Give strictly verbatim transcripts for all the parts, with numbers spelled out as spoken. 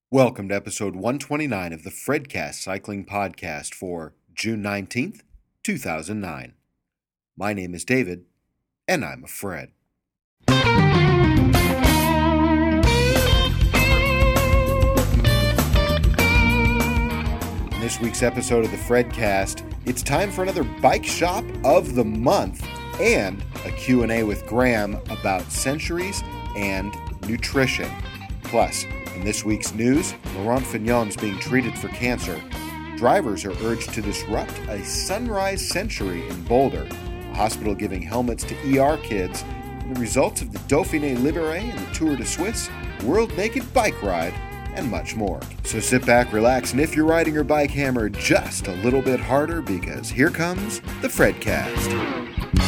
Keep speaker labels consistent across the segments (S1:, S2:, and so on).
S1: Welcome to episode one twenty-nine of the Fredcast Cycling Podcast for June nineteenth, two thousand nine. My name is David, and I'm a Fred. In this week's episode of the Fredcast, it's time for another Bike Shop of the Month and a Q and A with Graham about centuries and nutrition. Plus, in this week's news, Laurent Fignon is being treated for cancer. Drivers are urged to disrupt a sunrise century in Boulder. A hospital giving helmets to E R kids. And the results of the Dauphiné Libéré and the Tour de Suisse, World Naked Bike Ride, and much more. So sit back, relax, and if you're riding your bike, hammer just a little bit harder because here comes the Fredcast.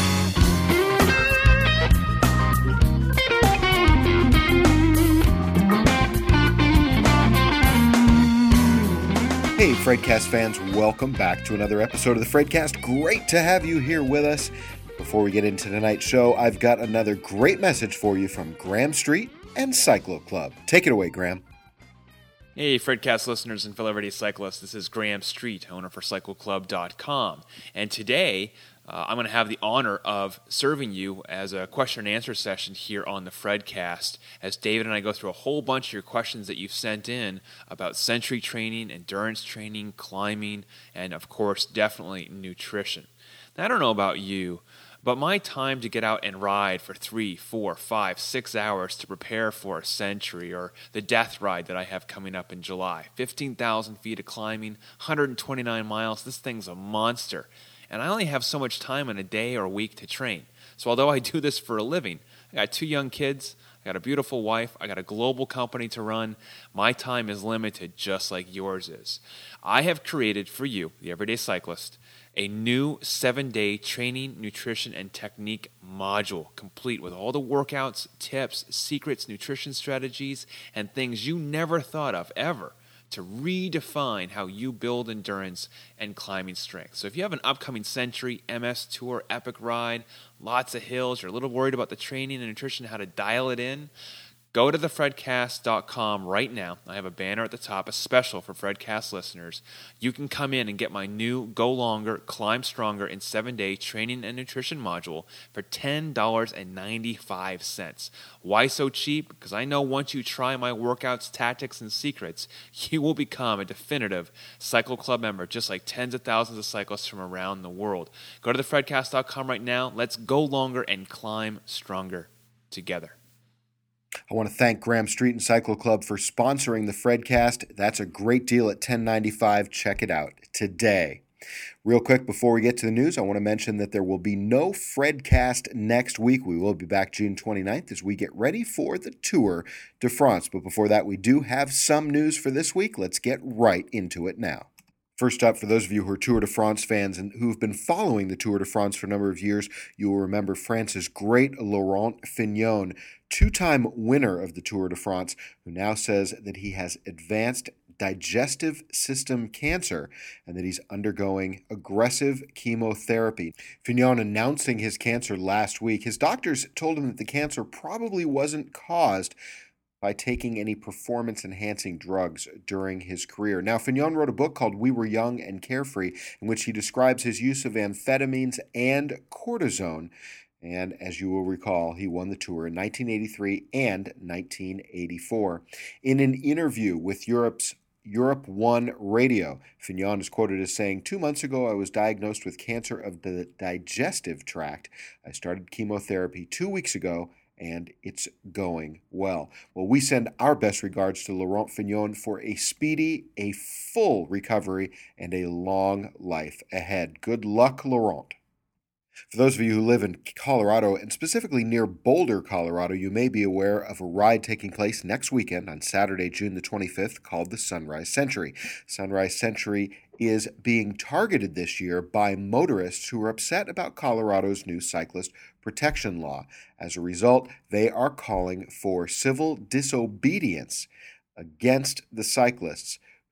S1: Hey, Fredcast fans, welcome back to another episode of the Fredcast. Great to have you here with us. Before we get into tonight's show, I've got another great message for you from Graham Street and Cyclo Club. Take it away, Graham.
S2: Hey, Fredcast listeners and fellow everyday cyclists. This is Graham Street, owner for cycle club dot com. And today, uh, I'm going to have the honor of serving you as a question and answer session here on the Fredcast, as David and I go through a whole bunch of your questions that you've sent in about century training, endurance training, climbing, and of course, definitely nutrition. Now, I don't know about you, but my time to get out and ride for three, four, five, six hours to prepare for a century or the death ride that I have coming up in July, fifteen thousand feet of climbing, one hundred twenty-nine miles, this thing's a monster. And I only have so much time in a day or a week to train. So although I do this for a living, I got two young kids, I got a beautiful wife, I got a global company to run, my time is limited just like yours is. I have created for you, the everyday cyclist, a new seven-day training, nutrition, and technique module, complete with all the workouts, tips, secrets, nutrition strategies, and things you never thought of ever to redefine how you build endurance and climbing strength. So if you have an upcoming century, M S Tour, epic ride, lots of hills, you're a little worried about the training and nutrition, how to dial it in, go to the fredcast dot com right now. I have a banner at the top, a special for Fredcast listeners. You can come in and get my new Go Longer, Climb Stronger in seven-day training and nutrition module for ten dollars and ninety-five cents. Why so cheap? Because I know once you try my workouts, tactics, and secrets, you will become a definitive Cycle Club member, just like tens of thousands of cyclists from around the world. Go to the fredcast dot com right now. Let's go longer and climb stronger together.
S1: I want to thank Graham Street and Cyclo Club for sponsoring the Fredcast. That's a great deal at ten dollars and ninety-five cents. Check it out today. Real quick, before we get to the news, I want to mention that there will be no Fredcast next week. We will be back June twenty-ninth as we get ready for the Tour de France. But before that, we do have some news for this week. Let's get right into it now. First up, for those of you who are Tour de France fans and who've been following the Tour de France for a number of years, you will remember France's great Laurent Fignon, two-time winner of the Tour de France, who now says that he has advanced digestive system cancer and that he's undergoing aggressive chemotherapy. Fignon announcing his cancer last week. His doctors told him that the cancer probably wasn't caused by taking any performance-enhancing drugs during his career. Now, Fignon wrote a book called We Were Young and Carefree, in which he describes his use of amphetamines and cortisone. And as you will recall, he won the Tour in nineteen eighty-three and nineteen eighty-four. In an interview with Europe's Europe One Radio, Fignon is quoted as saying, "Two months ago, I was diagnosed with cancer of the digestive tract. I started chemotherapy two weeks ago, and it's going well." Well, we send our best regards to Laurent Fignon for a speedy, a full recovery, and a long life ahead. Good luck, Laurent. For those of you who live in Colorado, and specifically near Boulder, Colorado, you may be aware of a ride taking place next weekend on Saturday, June the twenty-fifth, called the Sunrise Century. Sunrise Century is being targeted this year by motorists who are upset about Colorado's new cyclist protection law. As a result, they are calling for civil disobedience against the cyclists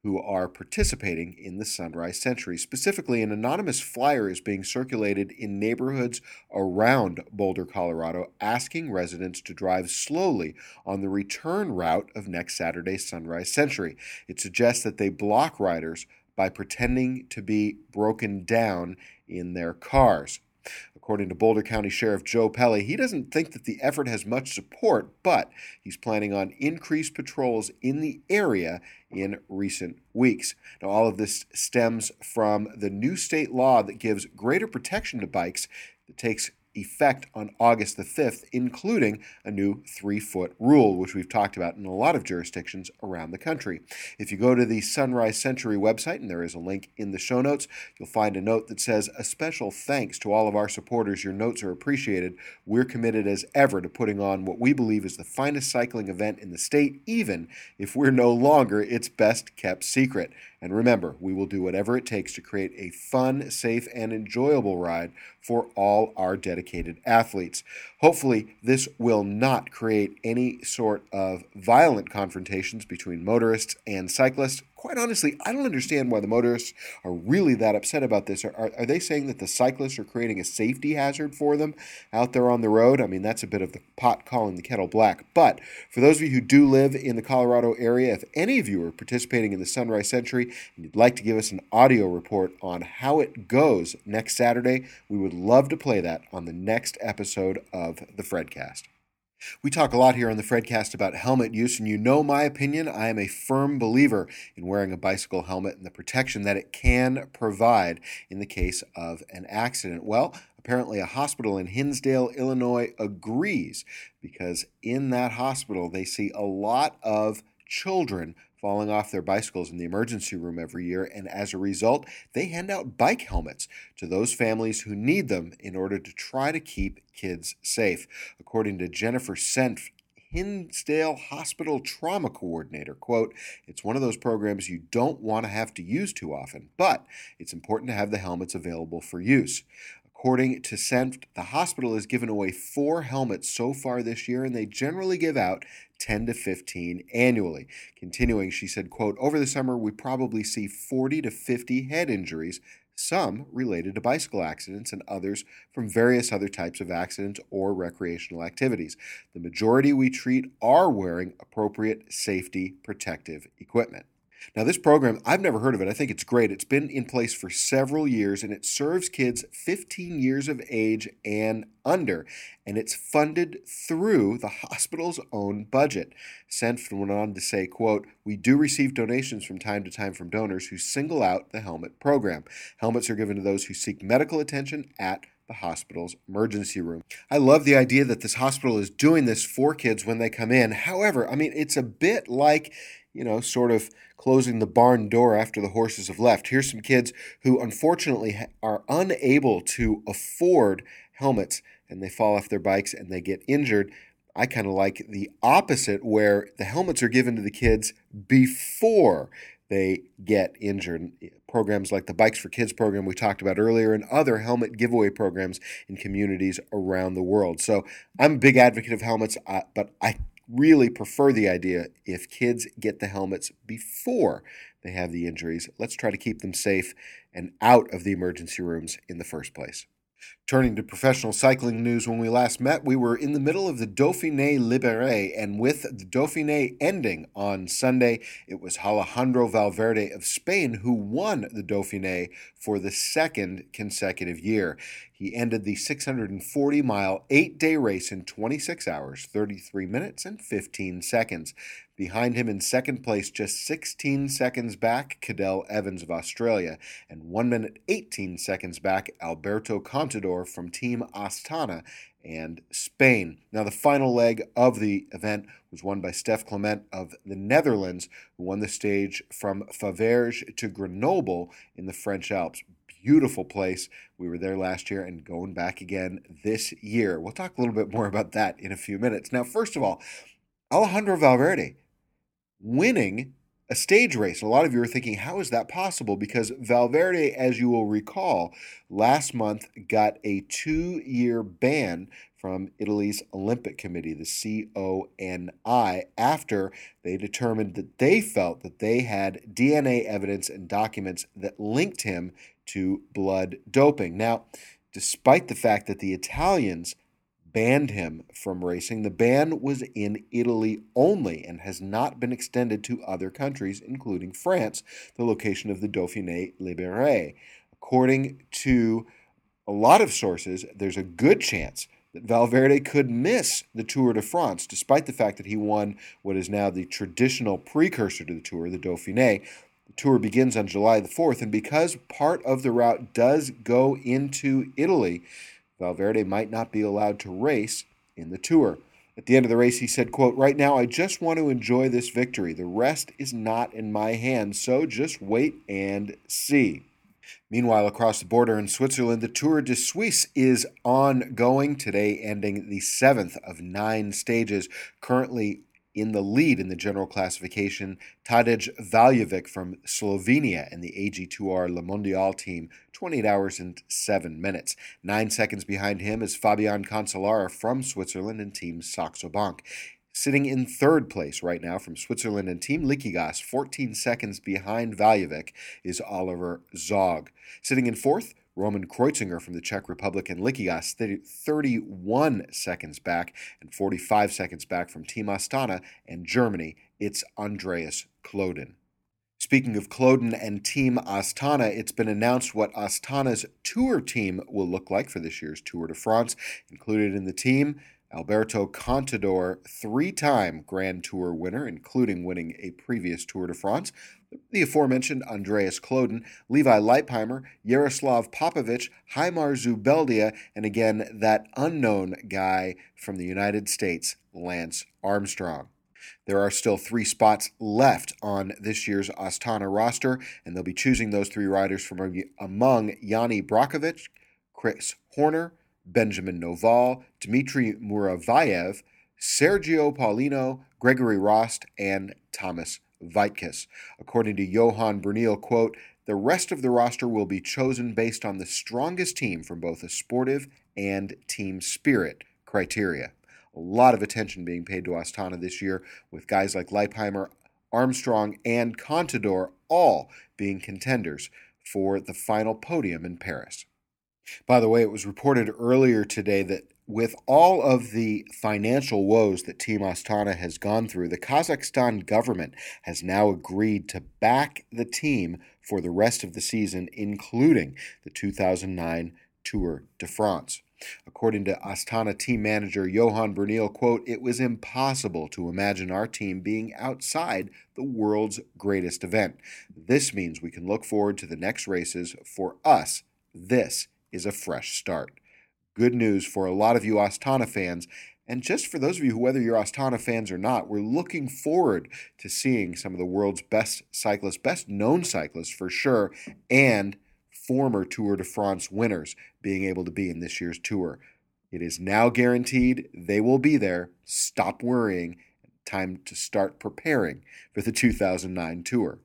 S1: who are participating in the Sunrise Century. Specifically, an anonymous flyer is being circulated in neighborhoods around Boulder, Colorado, asking residents to drive slowly on the return route of next Saturday's Sunrise Century. It suggests that they block riders by pretending to be broken down in their cars. According to Boulder County Sheriff Joe Pelley, he doesn't think that the effort has much support, but he's planning on increased patrols in the area in recent weeks. Now, all of this stems from the new state law that gives greater protection to bikes that takes effect on August the fifth, including a new three-foot rule, which we've talked about in a lot of jurisdictions around the country. If you go to the Sunrise Century website, and there is a link in the show notes, you'll find a note that says, "A special thanks to all of our supporters. Your notes are appreciated. We're committed as ever to putting on what we believe is the finest cycling event in the state, even if we're no longer its best-kept secret. And remember, we will do whatever it takes to create a fun, safe, and enjoyable ride for all our dedicated athletes." Hopefully, this will not create any sort of violent confrontations between motorists and cyclists. Quite honestly, I don't understand why the motorists are really that upset about this. Are, are, are they saying that the cyclists are creating a safety hazard for them out there on the road? I mean, that's a bit of the pot calling the kettle black. But for those of you who do live in the Colorado area, if any of you are participating in the Sunrise Century and you'd like to give us an audio report on how it goes next Saturday, we would love to play that on the next episode of the Fredcast. We talk a lot here on the Fredcast about helmet use, and you know my opinion. I am a firm believer in wearing a bicycle helmet and the protection that it can provide in the case of an accident. Well, apparently a hospital in Hinsdale, Illinois agrees, because in that hospital they see a lot of children falling off their bicycles in the emergency room every year, and as a result, they hand out bike helmets to those families who need them in order to try to keep kids safe. According to Jennifer Senft, Hinsdale Hospital Trauma Coordinator, quote, "It's one of those programs you don't want to have to use too often, but it's important to have the helmets available for use." According to Senft, the hospital has given away four helmets so far this year, and they generally give out ten to fifteen annually. Continuing, she said, quote, "Over the summer, we probably see forty to fifty head injuries, some related to bicycle accidents and others from various other types of accidents or recreational activities. The majority we treat are wearing appropriate safety protective equipment." Now, this program, I've never heard of it. I think it's great. It's been in place for several years, and it serves kids fifteen years of age and under, and it's funded through the hospital's own budget. Senft went on to say, quote, "We do receive donations from time to time from donors who single out the helmet program. Helmets are given to those who seek medical attention at the hospital's emergency room." I love the idea that this hospital is doing this for kids when they come in. However, I mean, it's a bit like, you know, sort of closing the barn door after the horses have left. Here's some kids who unfortunately are unable to afford helmets, and they fall off their bikes and they get injured. I kind of like the opposite, where the helmets are given to the kids before they get injured. Programs like the Bikes for Kids program we talked about earlier, and other helmet giveaway programs in communities around the world. So I'm a big advocate of helmets, uh, but I really prefer the idea if kids get the helmets before they have the injuries. Let's try to keep them safe and out of the emergency rooms in the first place. Turning to professional cycling news, when we last met, we were in the middle of the Dauphiné Libéré, and with the Dauphiné ending on Sunday, it was Alejandro Valverde of Spain who won the Dauphiné for the second consecutive year. He ended the six hundred forty mile, eight-day race in twenty-six hours, thirty-three minutes, and fifteen seconds. Behind him in second place, just sixteen seconds back, Cadel Evans of Australia, and one minute, eighteen seconds back, Alberto Contador from Team Astana and Spain. Now, the final leg of the event was won by Stef Clement of the Netherlands, who won the stage from Faverges to Grenoble in the French Alps. Beautiful place. We were there last year and going back again this year. We'll talk a little bit more about that in a few minutes. Now, first of all, Alejandro Valverde winning a stage race. A lot of you are thinking, how is that possible? Because Valverde, as you will recall, last month got a two-year ban from Italy's Olympic Committee, the C O N I, after they determined that they felt that they had D N A evidence and documents that linked him to blood doping. Now, despite the fact that the Italians banned him from racing, the ban was in Italy only and has not been extended to other countries, including France, the location of the Dauphiné Libéré. According to a lot of sources, there's a good chance that Valverde could miss the Tour de France, despite the fact that he won what is now the traditional precursor to the Tour, the Dauphiné. The Tour begins on July the fourth, and because part of the route does go into Italy, Valverde might not be allowed to race in the Tour. At the end of the race, he said, quote, "Right now, I just want to enjoy this victory. The rest is not in my hands, so just wait and see." Meanwhile, across the border in Switzerland, the Tour de Suisse is ongoing, today ending the seventh of nine stages. Currently in the lead in the general classification, Tadej Valjevic from Slovenia and the A G two R Le Mondial team, twenty-eight hours and seven minutes. Nine seconds behind him is Fabian Cancellara from Switzerland and Team Saxo Bank. Sitting in third place right now from Switzerland and Team Liquigas, fourteen seconds behind Valjevic, is Oliver Zog. Sitting in fourth, Roman Kreuziger from the Czech Republic and Liquigas, thirty-one seconds back, and forty-five seconds back from Team Astana and Germany, it's Andreas Klöden. Speaking of Klöden and Team Astana, it's been announced what Astana's tour team will look like for this year's Tour de France. Included in the team, Alberto Contador, three-time Grand Tour winner, including winning a previous Tour de France, the aforementioned Andreas Klöden, Levi Leipheimer, Yaroslav Popovic, Haimar Zubeldia, and again, that unknown guy from the United States, Lance Armstrong. There are still three spots left on this year's Astana roster, and they'll be choosing those three riders from among Yanni Brockovich, Chris Horner, Benjamin Noval, Dmitry Muravayev, Sergio Paulino, Gregory Rost, and Thomas Vaitkes. According to Johan Brunel, quote, "The rest of the roster will be chosen based on the strongest team from both a sportive and team spirit criteria." A lot of attention being paid to Astana this year, with guys like Leipheimer, Armstrong, and Contador all being contenders for the final podium in Paris. By the way, it was reported earlier today that with all of the financial woes that Team Astana has gone through, the Kazakhstan government has now agreed to back the team for the rest of the season, including the two thousand nine Tour de France. According to Astana team manager Johan Brunel, quote, "It was impossible to imagine our team being outside the world's greatest event. This means we can look forward to the next races. For us, this is a fresh start." Good news for a lot of you Astana fans, and just for those of you who, whether you're Astana fans or not, we're looking forward to seeing some of the world's best cyclists, best known cyclists for sure, and former Tour de France winners being able to be in this year's tour. It is now guaranteed they will be there. Stop worrying. Time to start preparing for the two thousand nine Tour.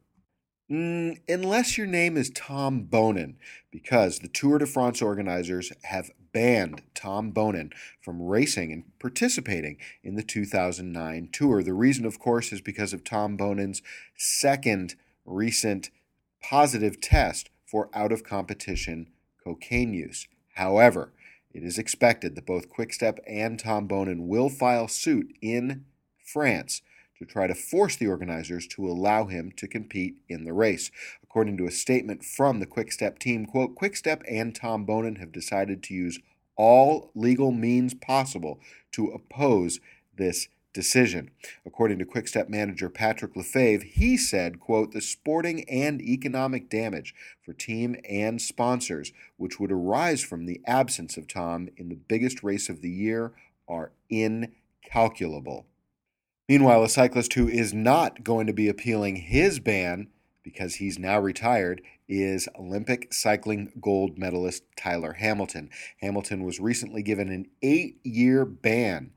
S1: Mm, unless your name is Tom Boonen, because the Tour de France organizers have banned Tom Boonen from racing and participating in the two thousand nine Tour. The reason, of course, is because of Tom Boonen's second recent positive test for out-of-competition cocaine use. However, it is expected that both Quick-Step and Tom Boonen will file suit in France to try to force the organizers to allow him to compete in the race. According to a statement from the Quick-Step team, quote, "Quick-Step and Tom Boonen have decided to use all legal means possible to oppose this decision." According to Quick-Step manager Patrick Lefebvre, he said, quote, "The sporting and economic damage for team and sponsors, which would arise from the absence of Tom in the biggest race of the year, are incalculable." Meanwhile, a cyclist who is not going to be appealing his ban, because he's now retired, is Olympic cycling gold medalist Tyler Hamilton. Hamilton was recently given an eight-year ban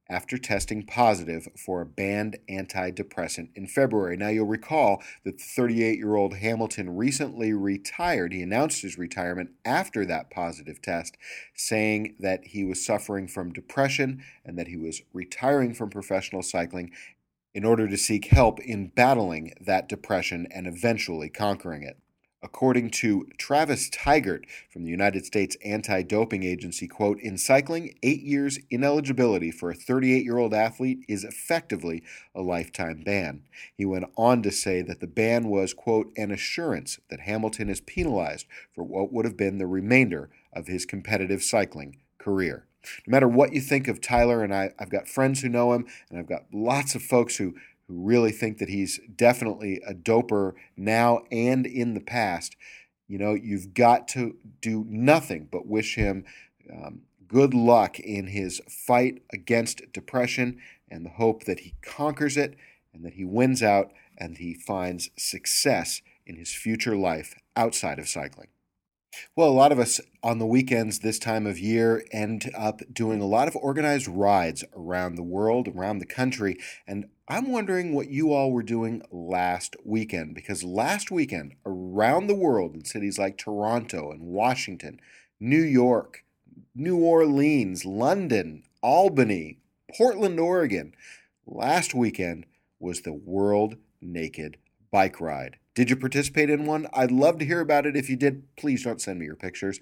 S1: after testing positive for a banned antidepressant in February. Now, you'll recall that the thirty-eight-year-old Hamilton recently retired. He announced his retirement after that positive test, saying that he was suffering from depression and that he was retiring from professional cycling in order to seek help in battling that depression and eventually conquering it. According to Travis Tigert from the United States Anti-Doping Agency, quote, "In cycling, eight years ineligibility for a thirty-eight-year-old athlete is effectively a lifetime ban." He went on to say that the ban was, quote, "an assurance that Hamilton is penalized for what would have been the remainder of his competitive cycling career." No matter what you think of Tyler, and I, I've got friends who know him, and I've got lots of folks who who really think that he's definitely a doper now and in the past, you know, you've got to do nothing but wish him um, good luck in his fight against depression and the hope that he conquers it and that he wins out and he finds success in his future life outside of cycling. Well, a lot of us on the weekends this time of year end up doing a lot of organized rides around the world, around the country, and I'm wondering what you all were doing last weekend, because last weekend around the world in cities like Toronto and Washington, New York, New Orleans, London, Albany, Portland, Oregon, last weekend was the World Naked Bike Ride. Did you participate in one? I'd love to hear about it. If you did, please don't send me your pictures.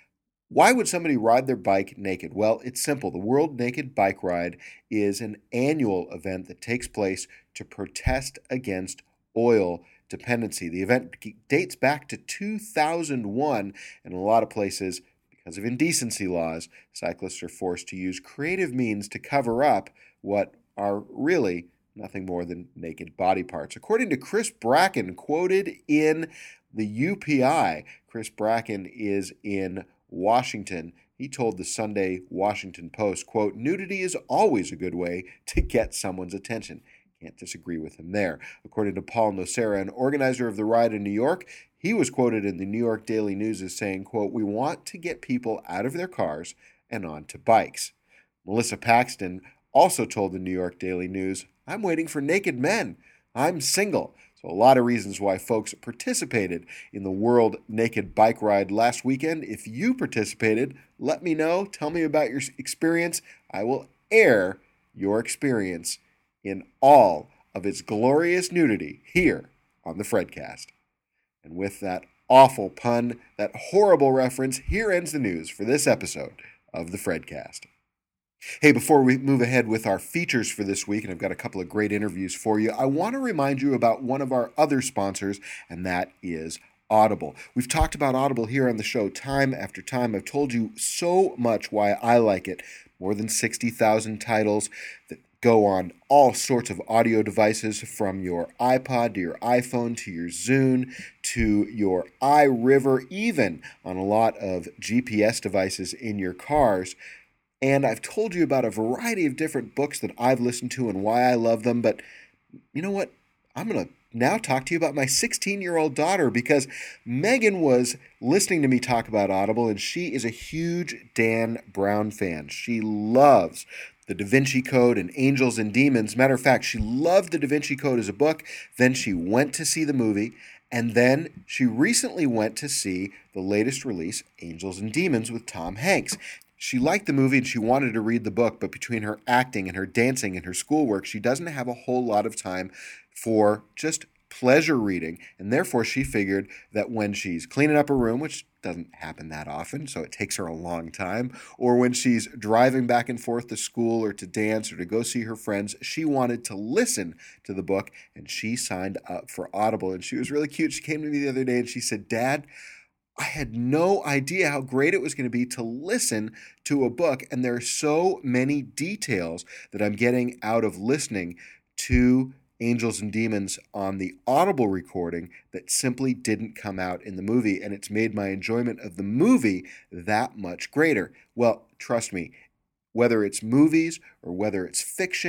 S1: Why would somebody ride their bike naked? Well, it's simple. The World Naked Bike Ride is an annual event that takes place to protest against oil dependency. The event dates back to two thousand one, and in a lot of places, because of indecency laws, cyclists are forced to use creative means to cover up what are really nothing more than naked body parts. According to Chris Bracken, quoted in the U P I, Chris Bracken is in Washington. He told the Sunday Washington Post, quote, "Nudity is always a good way to get someone's attention." Can't disagree with him there. According to Paul Nocera, an organizer of the ride in New York, he was quoted in the New York Daily News as saying, quote, "We want to get people out of their cars and onto bikes." Melissa Paxton also told the New York Daily News, "I'm waiting for naked men. I'm single." So a lot of reasons why folks participated in the World Naked Bike Ride last weekend. If you participated, let me know. Tell me about your experience. I will air your experience in all of its glorious nudity here on the Fredcast. And with that awful pun, that horrible reference, here ends the news for this episode of the Fredcast. Hey, before we move ahead with our features for this week, and I've got a couple of great interviews for you, I want to remind you about one of our other sponsors, and that is Audible. We've talked about Audible here on the show time after time. I've told you so much why I like it. More than sixty thousand titles that go on all sorts of audio devices, from your iPod to your iPhone to your Zune to your iRiver, even on a lot of G P S devices in your cars. And I've told you about a variety of different books that I've listened to and why I love them. But you know what? I'm going to now talk to you about my sixteen-year-old daughter, because Megan was listening to me talk about Audible, and she is a huge Dan Brown fan. She loves The Da Vinci Code and Angels and Demons. Matter of fact, she loved The Da Vinci Code as a book. Then she went to see the movie. And then she recently went to see the latest release, Angels and Demons, with Tom Hanks. She liked the movie and she wanted to read the book, but between her acting and her dancing and her schoolwork, she doesn't have a whole lot of time for just pleasure reading. And therefore, she figured that when she's cleaning up her room, which doesn't happen that often, so it takes her a long time, or when she's driving back and forth to school or to dance or to go see her friends, she wanted to listen to the book, and she signed up for Audible. And she was really cute. She came to me the other day and she said, "Dad, I had no idea how great it was going to be to listen to a book, and there are so many details that I'm getting out of listening to Angels and Demons on the Audible recording that simply didn't come out in the movie, and it's made my enjoyment of the movie that much greater." Well, trust me, whether it's movies or whether it's fiction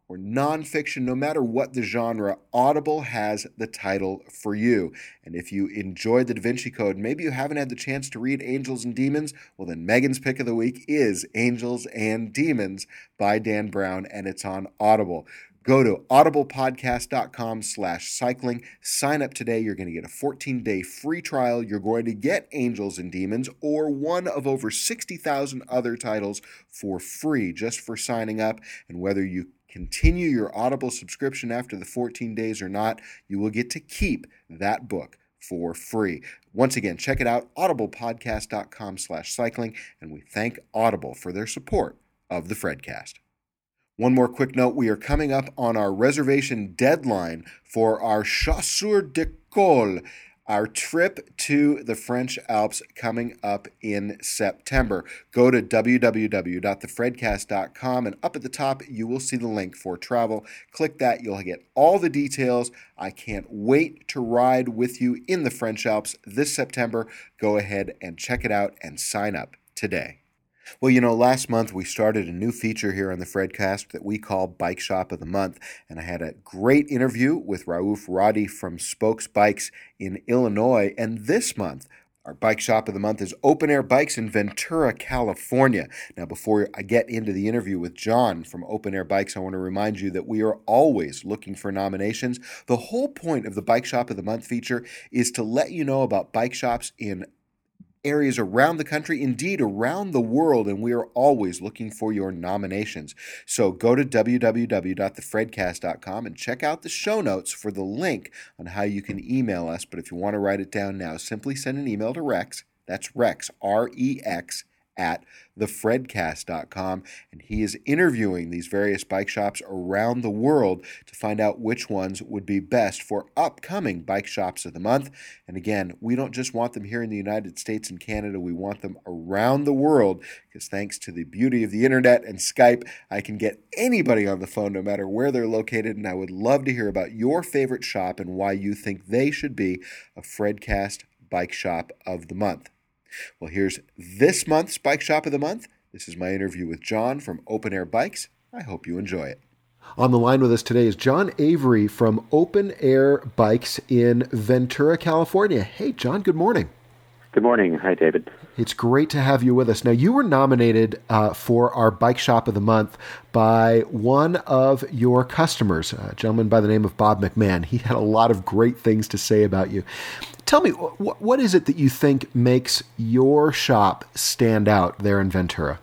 S1: or nonfiction, no matter what the genre, Audible has the title for you. And if you enjoyed the Da Vinci Code, maybe you haven't had the chance to read Angels and Demons, well then Megan's pick of the week is Angels and Demons by Dan Brown, and it's on Audible. Go to audiblepodcast.com slash cycling. Sign up today. You're going to get a fourteen-day free trial. You're going to get Angels and Demons or one of over sixty thousand other titles for free just for signing up. And whether you continue your Audible subscription after the fourteen days or not, you will get to keep that book for free. Once again, check it out, audiblepodcast.com slash cycling. And we thank Audible for their support of the Fredcast. One more quick note, we are coming up on our reservation deadline for our Chasseurs de Col, our trip to the French Alps coming up in September. Go to w w w dot the fredcast dot com and up at the top you will see the link for travel. Click that, you'll get all the details. I can't wait to ride with you in the French Alps this September. Go ahead and check it out and sign up today. Well, you know, last month we started a new feature here on the Fredcast that we call Bike Shop of the Month, and I had a great interview with Raouf Roddy from Spokes Bikes in Illinois, and this month our Bike Shop of the Month is Open Air Bikes in Ventura, California. Now, before I get into the interview with John from Open Air Bikes, I want to remind you that we are always looking for nominations. The whole point of the Bike Shop of the Month feature is to let you know about bike shops in areas around the country, indeed around the world, and we are always looking for your nominations. So go to w w w dot the fredcast dot com and check out the show notes for the link on how you can email us. But if you want to write it down now, simply send an email to Rex, that's Rex, R E X, at the fredcast dot com, and he is interviewing these various bike shops around the world to find out which ones would be best for upcoming Bike Shops of the Month. And again, we don't just want them here in the United States and Canada, we want them around the world, because thanks to the beauty of the internet and Skype, I can get anybody on the phone no matter where they're located, and I would love to hear about your favorite shop and why you think they should be a Fredcast Bike Shop of the Month. Well, here's this month's Bike Shop of the Month. This is my interview with John from Open Air Bikes. I hope you enjoy it. On the line with us today is John Avery from Open Air Bikes in Ventura, California. Hey, John, good morning.
S3: Good morning. Hi, David.
S1: It's great to have you with us. Now, you were nominated uh, for our Bike Shop of the Month by one of your customers, a gentleman by the name of Bob McMahon. He had a lot of great things to say about you. Tell me, wh- what is it that you think makes your shop stand out there in Ventura?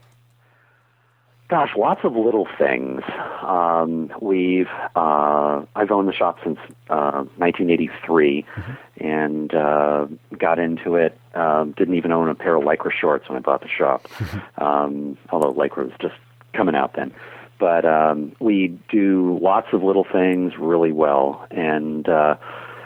S3: Gosh, lots of little things. Um, we've uh, I've owned the shop since uh, nineteen eighty-three, mm-hmm. and uh, got into it. Um, didn't even own a pair of Lycra shorts when I bought the shop, um, although Lycra was just coming out then. But um, we do lots of little things really well, and uh,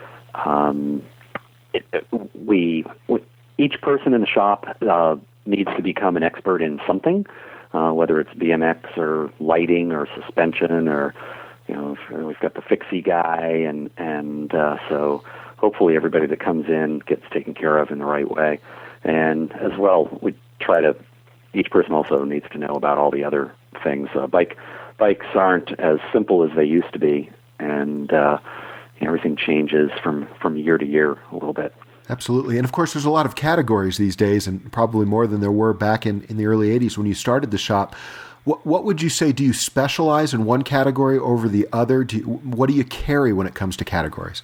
S3: um, it, it, we, we each person in the shop uh, needs to become an expert in something. Uh, whether it's B M X or lighting or suspension, or you know, we've got the fixie guy, and and uh, so hopefully everybody that comes in gets taken care of in the right way. And as well, we try to. Each person also needs to know about all the other things. Uh, bike bikes aren't as simple as they used to be, and uh, everything changes from from year to year a little bit.
S1: Absolutely. And of course, there's a lot of categories these days, and probably more than there were back in, in the early eighties when you started the shop. What, what would you say? Do you specialize in one category over the other? Do you, what do you carry when it comes to categories?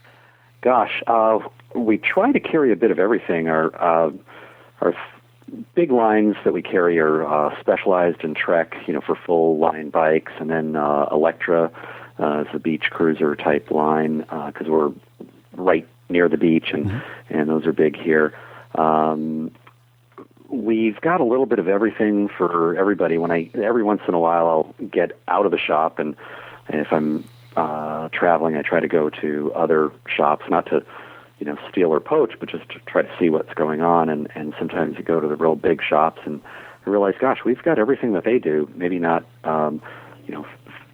S3: Gosh, uh, we try to carry a bit of everything. Our, uh, our big lines that we carry are uh, Specialized and Trek, you know, for full line bikes, and then uh, Electra uh, is a beach cruiser type line because uh, we're right near the beach, and, mm-hmm. and those are big here. Um, we've got a little bit of everything for everybody. When I every once in a while, I'll get out of the shop, and, and if I'm uh, traveling, I try to go to other shops, not to you know steal or poach, but just to try to see what's going on. And, and sometimes you go to the real big shops and realize, gosh, we've got everything that they do. Maybe not, um, you know,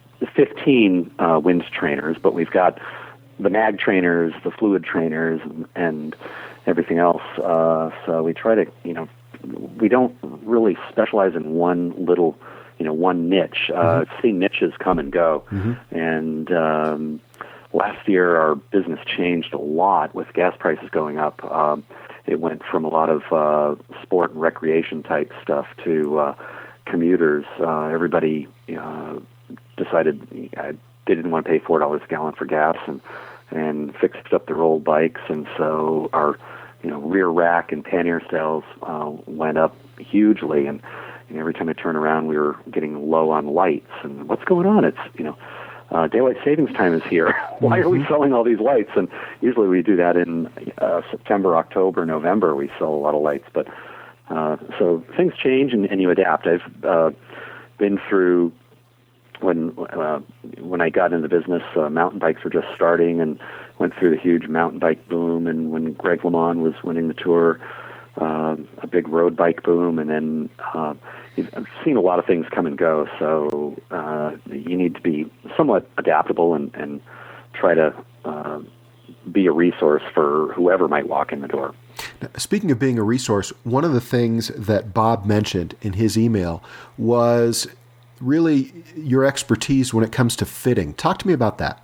S3: fifteen uh, wind trainers, but we've got the mag trainers, the fluid trainers, and, and everything else. Uh, so we try to, you know, we don't really specialize in one little you know, one niche. Uh,
S1: Mm-hmm.
S3: I've seen niches come and go,
S1: Mm-hmm.
S3: and um, last year our business changed a lot with gas prices going up. Um, it went from a lot of uh, sport and recreation type stuff to uh, commuters. Uh, everybody uh, decided uh, they didn't want to pay four dollars a gallon for gas, and and fixed up their old bikes, and so our you know rear rack and pannier sales uh, went up hugely, and, and every time I turn around, we were getting low on lights. And what's going on? It's you know. Uh, daylight savings time is here. Why are we selling all these lights? And usually we do that in uh, September, October, November. We sell a lot of lights. But uh, so things change and, and you adapt. I've uh, been through when uh, when I got into the business, uh, mountain bikes were just starting, and went through the huge mountain bike boom. And when Greg LeMond was winning the Tour, uh, a big road bike boom, and then. Uh, I've seen a lot of things come and go, so uh, you need to be somewhat adaptable and, and try to uh, be a resource for whoever might walk in the door.
S1: Now, speaking of being a resource, one of the things that Bob mentioned in his email was really your expertise when it comes to fitting. Talk to me about that.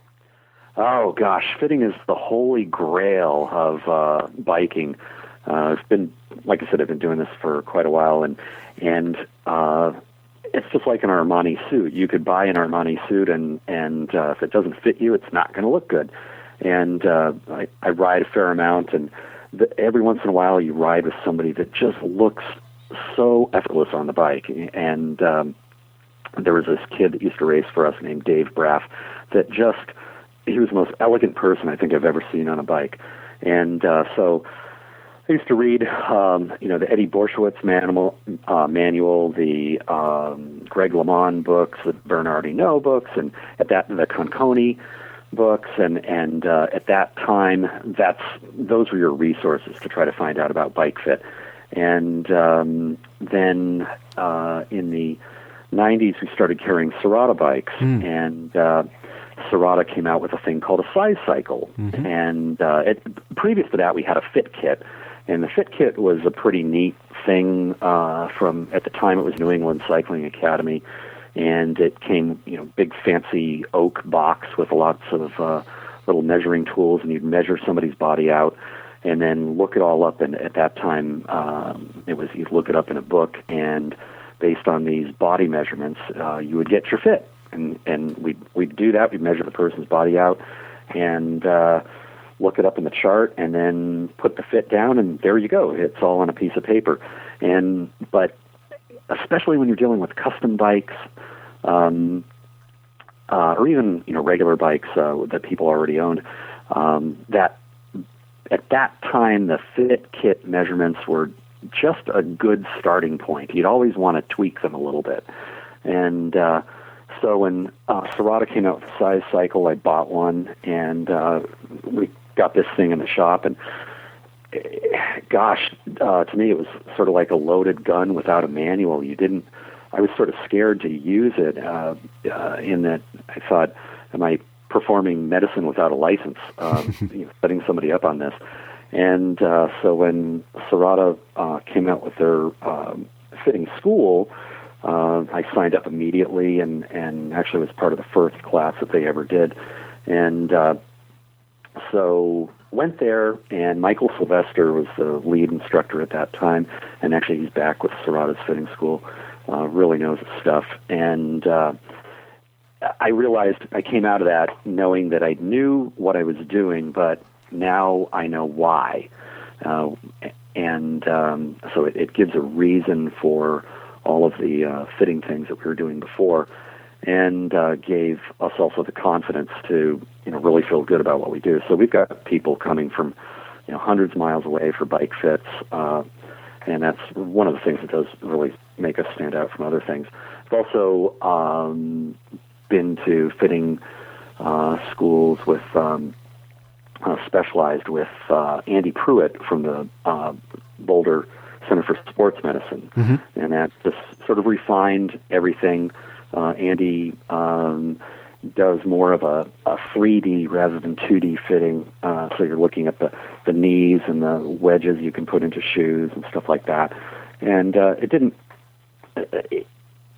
S3: Oh, gosh, fitting is the holy grail of uh, biking. Uh, it's been, like I said, I've been doing this for quite a while, and and uh, it's just like an Armani suit. You could buy an Armani suit, and and uh, if it doesn't fit you, it's not going to look good. And uh, I, I ride a fair amount, and the, every once in a while, you ride with somebody that just looks so effortless on the bike. And um, there was this kid that used to race for us named Dave Braff that just he was the most elegant person I think I've ever seen on a bike. And uh, so. I used to read, um, you know, the Eddie Borshowitz manual, uh, manual the um, Greg LeMond books, the Bernard Hinault books, and at that the Conconi books, and and uh, at that time, that's those were your resources to try to find out about bike fit. And um, then uh, in the nineties, we started carrying Serrata bikes, mm. and uh, Serrata came out with a thing called a size cycle. Mm-hmm. And uh, it, previous to that, we had a fit kit. And the Fit Kit was a pretty neat thing uh, from, at the time it was New England Cycling Academy, and it came, you know, big fancy oak box with lots of uh, little measuring tools, and you'd measure somebody's body out and then look it all up. And at that time, um, it was you'd look it up in a book, and based on these body measurements, uh, you would get your fit. And, and we'd, we'd do that. We'd measure the person's body out, and uh, look it up in the chart, and then put the fit down, and there you go. It's all on a piece of paper. And but especially when you're dealing with custom bikes, um, uh, or even you know regular bikes uh, that people already owned, um, that at that time the fit kit measurements were just a good starting point. You'd always want to tweak them a little bit. And uh, so when uh, Serrata came out with the size cycle, I bought one, and uh, we got this thing in the shop, and gosh, uh, to me it was sort of like a loaded gun without a manual. You didn't, I was sort of scared to use it uh, uh, in that I thought, am I performing medicine without a license, um, you know, setting somebody up on this? And uh, so when Serrata uh, came out with their um, fitting school, uh, I signed up immediately, and, and actually was part of the first class that they ever did. And uh, So went there, and Michael Sylvester was the lead instructor at that time, and actually he's back with Serrata's Fitting School, uh, really knows his stuff. And uh, I realized I came out of that knowing that I knew what I was doing, but now I know why. Uh, and um, so it, it gives a reason for all of the uh, fitting things that we were doing before, and uh, gave us also the confidence to, you know, really feel good about what we do. So we've got people coming from, you know, hundreds of miles away for bike fits, uh, and that's one of the things that does really make us stand out from other things. I've also um, been to fitting uh, schools with um, uh, specialized with uh, Andy Pruitt from the uh, Boulder Center for Sports Medicine, mm-hmm. and that just sort of refined everything. Uh, Andy um, does more of a, a three D rather than two D fitting, uh, so you're looking at the, the knees and the wedges you can put into shoes and stuff like that. And uh, it didn't, it,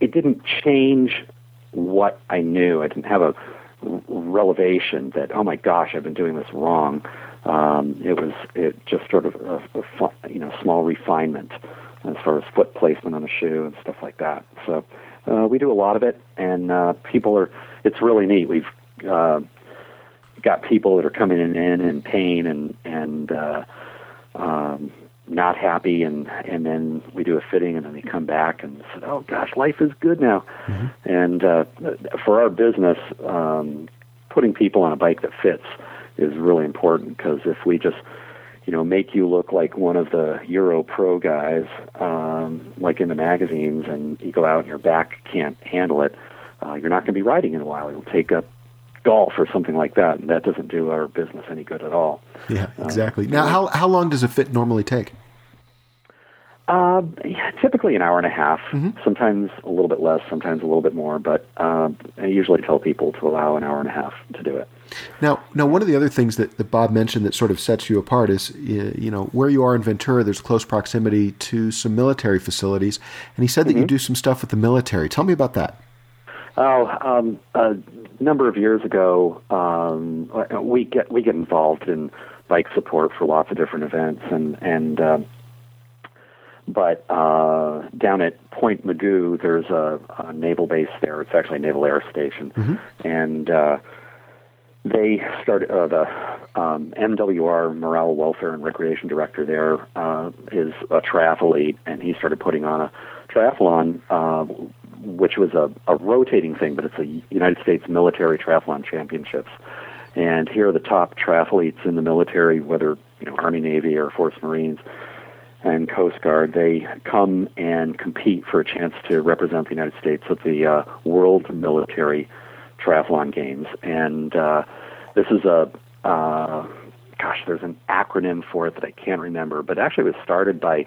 S3: it didn't change what I knew. I didn't have a revelation that, oh my gosh, I've been doing this wrong. Um, it was it just sort of a, a you know small refinement as far as foot placement on the shoe and stuff like that. So uh, we do a lot of it, and uh, people are. It's really neat. We've uh, got people that are coming in in, in pain and and uh, um, not happy, and and then we do a fitting, and then they come back and say, oh gosh, life is good now. Mm-hmm. And uh, for our business, um, putting people on a bike that fits is really important, because if we just, you know, make you look like one of the Euro Pro guys, um, like in the magazines, and you go out and your back can't handle it, uh, you're not going to be riding in a while. You'll take up golf or something like that, and that doesn't do our business any good at all.
S1: Yeah, exactly. Um, now, how how long does a fit normally take?
S3: Uh, yeah, typically an hour and a half, mm-hmm. sometimes a little bit less, sometimes a little bit more, but uh, I usually tell people to allow an hour and a half to do it.
S1: Now, now, one of the other things that, that Bob mentioned that sort of sets you apart is, you know, where you are in Ventura, there's close proximity to some military facilities, and he said that mm-hmm. you do some stuff with the military. Tell me about that.
S3: Oh, um, a number of years ago, um, we get we get involved in bike support for lots of different events, and and um, but uh, down at Point Mugu, there's a, a naval base there. It's actually a naval air station, mm-hmm. and uh, they started uh, the um, M W R Morale, Welfare, and Recreation Director there uh, is a triathlete, and he started putting on a triathlon, uh, which was a, a rotating thing, but it's a United States Military Triathlon Championships. And here are the top triathletes in the military, whether you know Army, Navy, Air Force, Marines, and Coast Guard. They come and compete for a chance to represent the United States at the uh, World Military Triathlon Games. And uh, this is a, uh, gosh, there's an acronym for it that I can't remember, but actually it was started by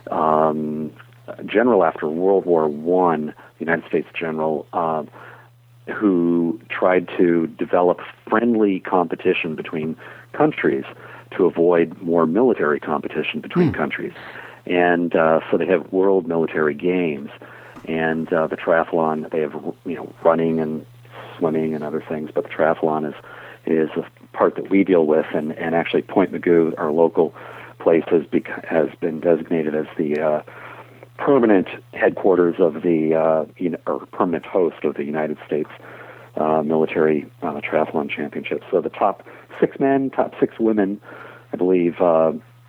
S3: um, a general after World War One, the United States general, uh, who tried to develop friendly competition between countries to avoid more military competition between hmm. countries. And uh, so they have World Military Games, and uh, the triathlon, they have you know running and swimming and other things, but the triathlon is is a part that we deal with, and, and actually Point Mugu, our local place, has, bec- has been designated as the uh, permanent headquarters of the, uh, or permanent host of the United States uh, Military uh, Triathlon Championship. So the top six men, top six women, I believe, uh,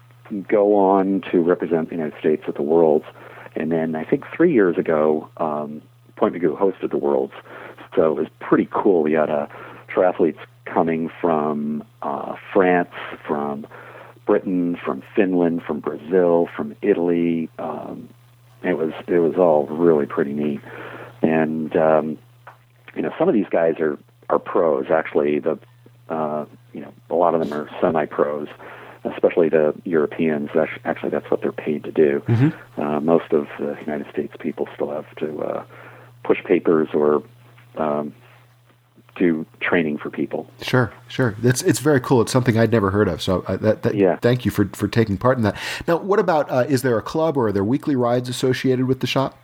S3: go on to represent the United States at the Worlds. And then I think three years ago, um, Point Mugu hosted the Worlds. So it was pretty cool. We had uh, triathletes coming from uh, France, from Britain, from Finland, from Brazil, from Italy. Um, it was it was all really pretty neat. And um, you know, some of these guys are, are pros. Actually, the uh, you know a lot of them are semi-pros, especially the Europeans. Actually, that's what they're paid to do. Mm-hmm. Uh, most of the United States people still have to uh, push papers or um, do training for people.
S1: Sure, sure. It's it's very cool. It's something I'd never heard of. So uh, that, that yeah. Thank you for, for taking part in that. Now, what about, uh, is there a club or are there weekly rides associated with the shop?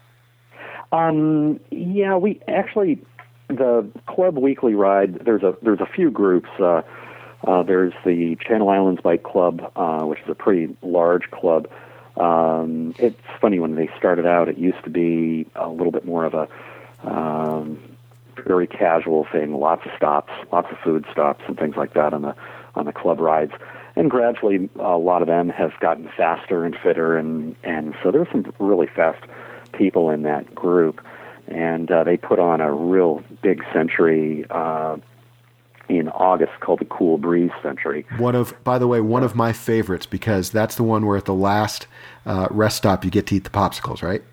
S3: Um, yeah, we actually, the club weekly ride, there's a there's a few groups. Uh, uh, there's the Channel Islands Bike Club, uh, which is a pretty large club. Um, it's funny, when they started out, it used to be a little bit more of a um, very casual thing, lots of stops, lots of food stops and things like that on the on the club rides. And gradually, a lot of them have gotten faster and fitter, and, and so there's some really fast people in that group. And uh, they put on a real big century uh, in August called the Cool Breeze Century.
S1: One of, by the way, one of my favorites, because that's the one where at the last uh, rest stop you get to eat the popsicles, right?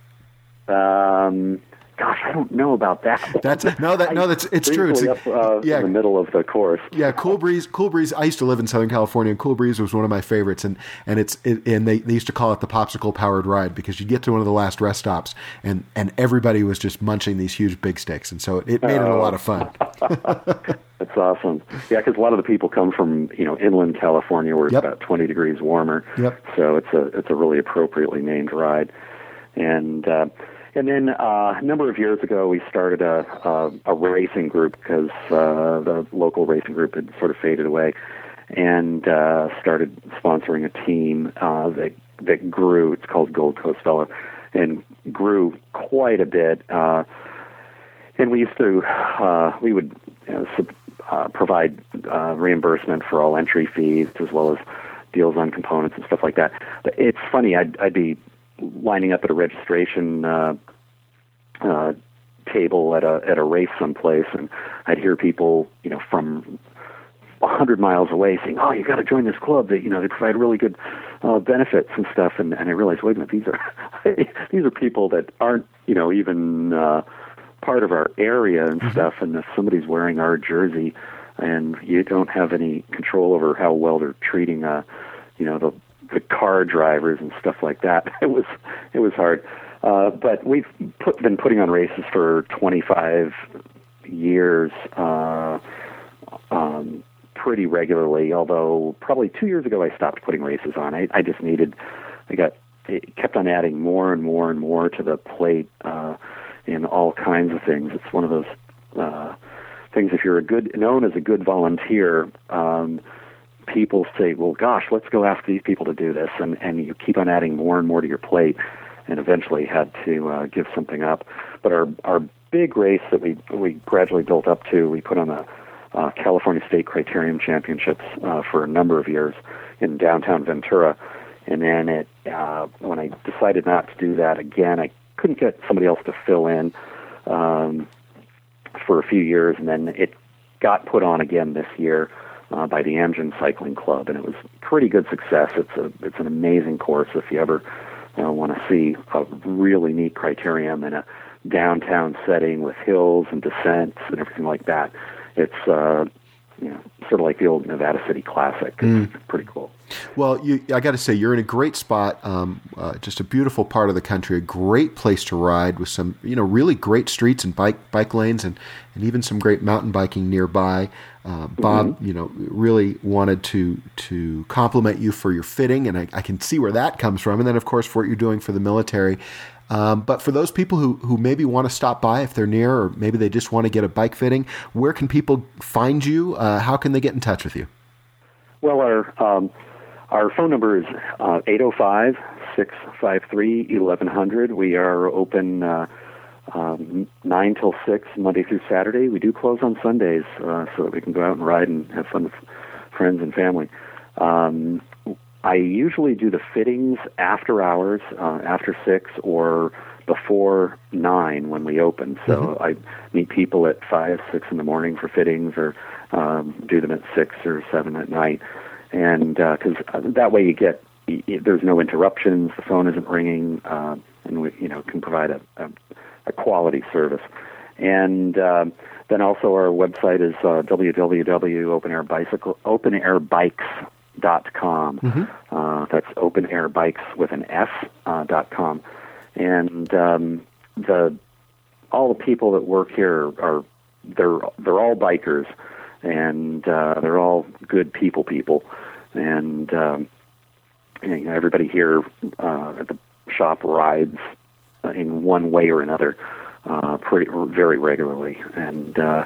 S3: Um. Gosh, I don't know about that.
S1: That's no, that no, that's it's true. It's
S3: up, uh, yeah, in the middle of the course.
S1: Yeah, Cool Breeze. Cool Breeze. I used to live in Southern California, and Cool Breeze was one of my favorites. And and it's it, and they, they used to call it the popsicle powered ride, because you get to one of the last rest stops, and, and everybody was just munching these huge big sticks, and so it, it made oh. it a lot of fun.
S3: That's awesome. Yeah, because a lot of the people come from you know inland California, where it's
S1: yep.
S3: about twenty degrees warmer.
S1: Yep.
S3: So it's a it's a really appropriately named ride, and. Uh, And then uh, a number of years ago, we started a, a, a racing group because uh, the local racing group had sort of faded away, and uh, started sponsoring a team uh, that that grew. It's called Gold Coast Fellow, and grew quite a bit. Uh, and we used to, uh, we would you know, sub, uh, provide uh, reimbursement for all entry fees as well as deals on components and stuff like that. But it's funny, I'd, I'd be lining up at a registration uh, uh, table at a at a race someplace, and I'd hear people, you know, from a hundred miles away saying, "Oh, you got to join this club. That you know they provide really good uh, benefits and stuff." And, and I realized, wait a minute, these are these are people that aren't, you know, even uh, part of our area and stuff. And if somebody's wearing our jersey, and you don't have any control over how well they're treating, uh, you know, the the car drivers and stuff like that. It was it was hard, uh, but we've put, been putting on races for twenty-five years, uh, um, pretty regularly. Although probably two years ago I stopped putting races on. I, I just needed, I got it kept on adding more and more and more to the plate uh, in all kinds of things. It's one of those uh, things. If you're a good known as a good volunteer. Um, people say, well, gosh, let's go ask these people to do this. And, and you keep on adding more and more to your plate, and eventually had to uh, give something up. But our our big race that we we gradually built up to, we put on the uh, California State Criterium Championships uh, for a number of years in downtown Ventura. And then it uh, when I decided not to do that again, I couldn't get somebody else to fill in um, for a few years. And then it got put on again this year Uh, by the Amgen Cycling Club, and it was pretty good success. It's a it's an amazing course if you ever uh, want to see a really neat criterium in a downtown setting with hills and descents and everything like that. It's uh, you know sort of like the old Nevada City Classic. It's mm. pretty cool.
S1: Well, you, I got to say, you're in a great spot, um, uh, just a beautiful part of the country, a great place to ride with some, you know, really great streets and bike bike lanes and, and even some great mountain biking nearby. Uh, Bob, mm-hmm. you know, really wanted to to compliment you for your fitting, and I, I can see where that comes from. And then, of course, for what you're doing for the military. Um, but for those people who, who maybe want to stop by if they're near, or maybe they just want to get a bike fitting, where can people find you? Uh, how can they get in touch with you?
S3: Well, our um, our phone number is uh, eight oh five, six five three, eleven hundred. We are open uh, um, nine till six, Monday through Saturday. We do close on Sundays uh, so that we can go out and ride and have fun with friends and family. Um, I usually do the fittings after hours, uh, after six or before nine when we open. So mm-hmm. I meet people at five, six in the morning for fittings, or um, do them at six or seven at night. And because uh, that way you get, you, there's no interruptions, the phone isn't ringing, uh, and we, you know, can provide a, a, a quality service. And um, then also our website is uh, w w w dot open air bicycle open air bikes dot com. Mm-hmm. Uh, that's open air bikes with an S uh, dot com. And um, the all the people that work here are they're they're all bikers, and uh, they're all good people people, and um, you know, everybody here uh, at the shop rides in one way or another, uh, pretty very regularly. And uh,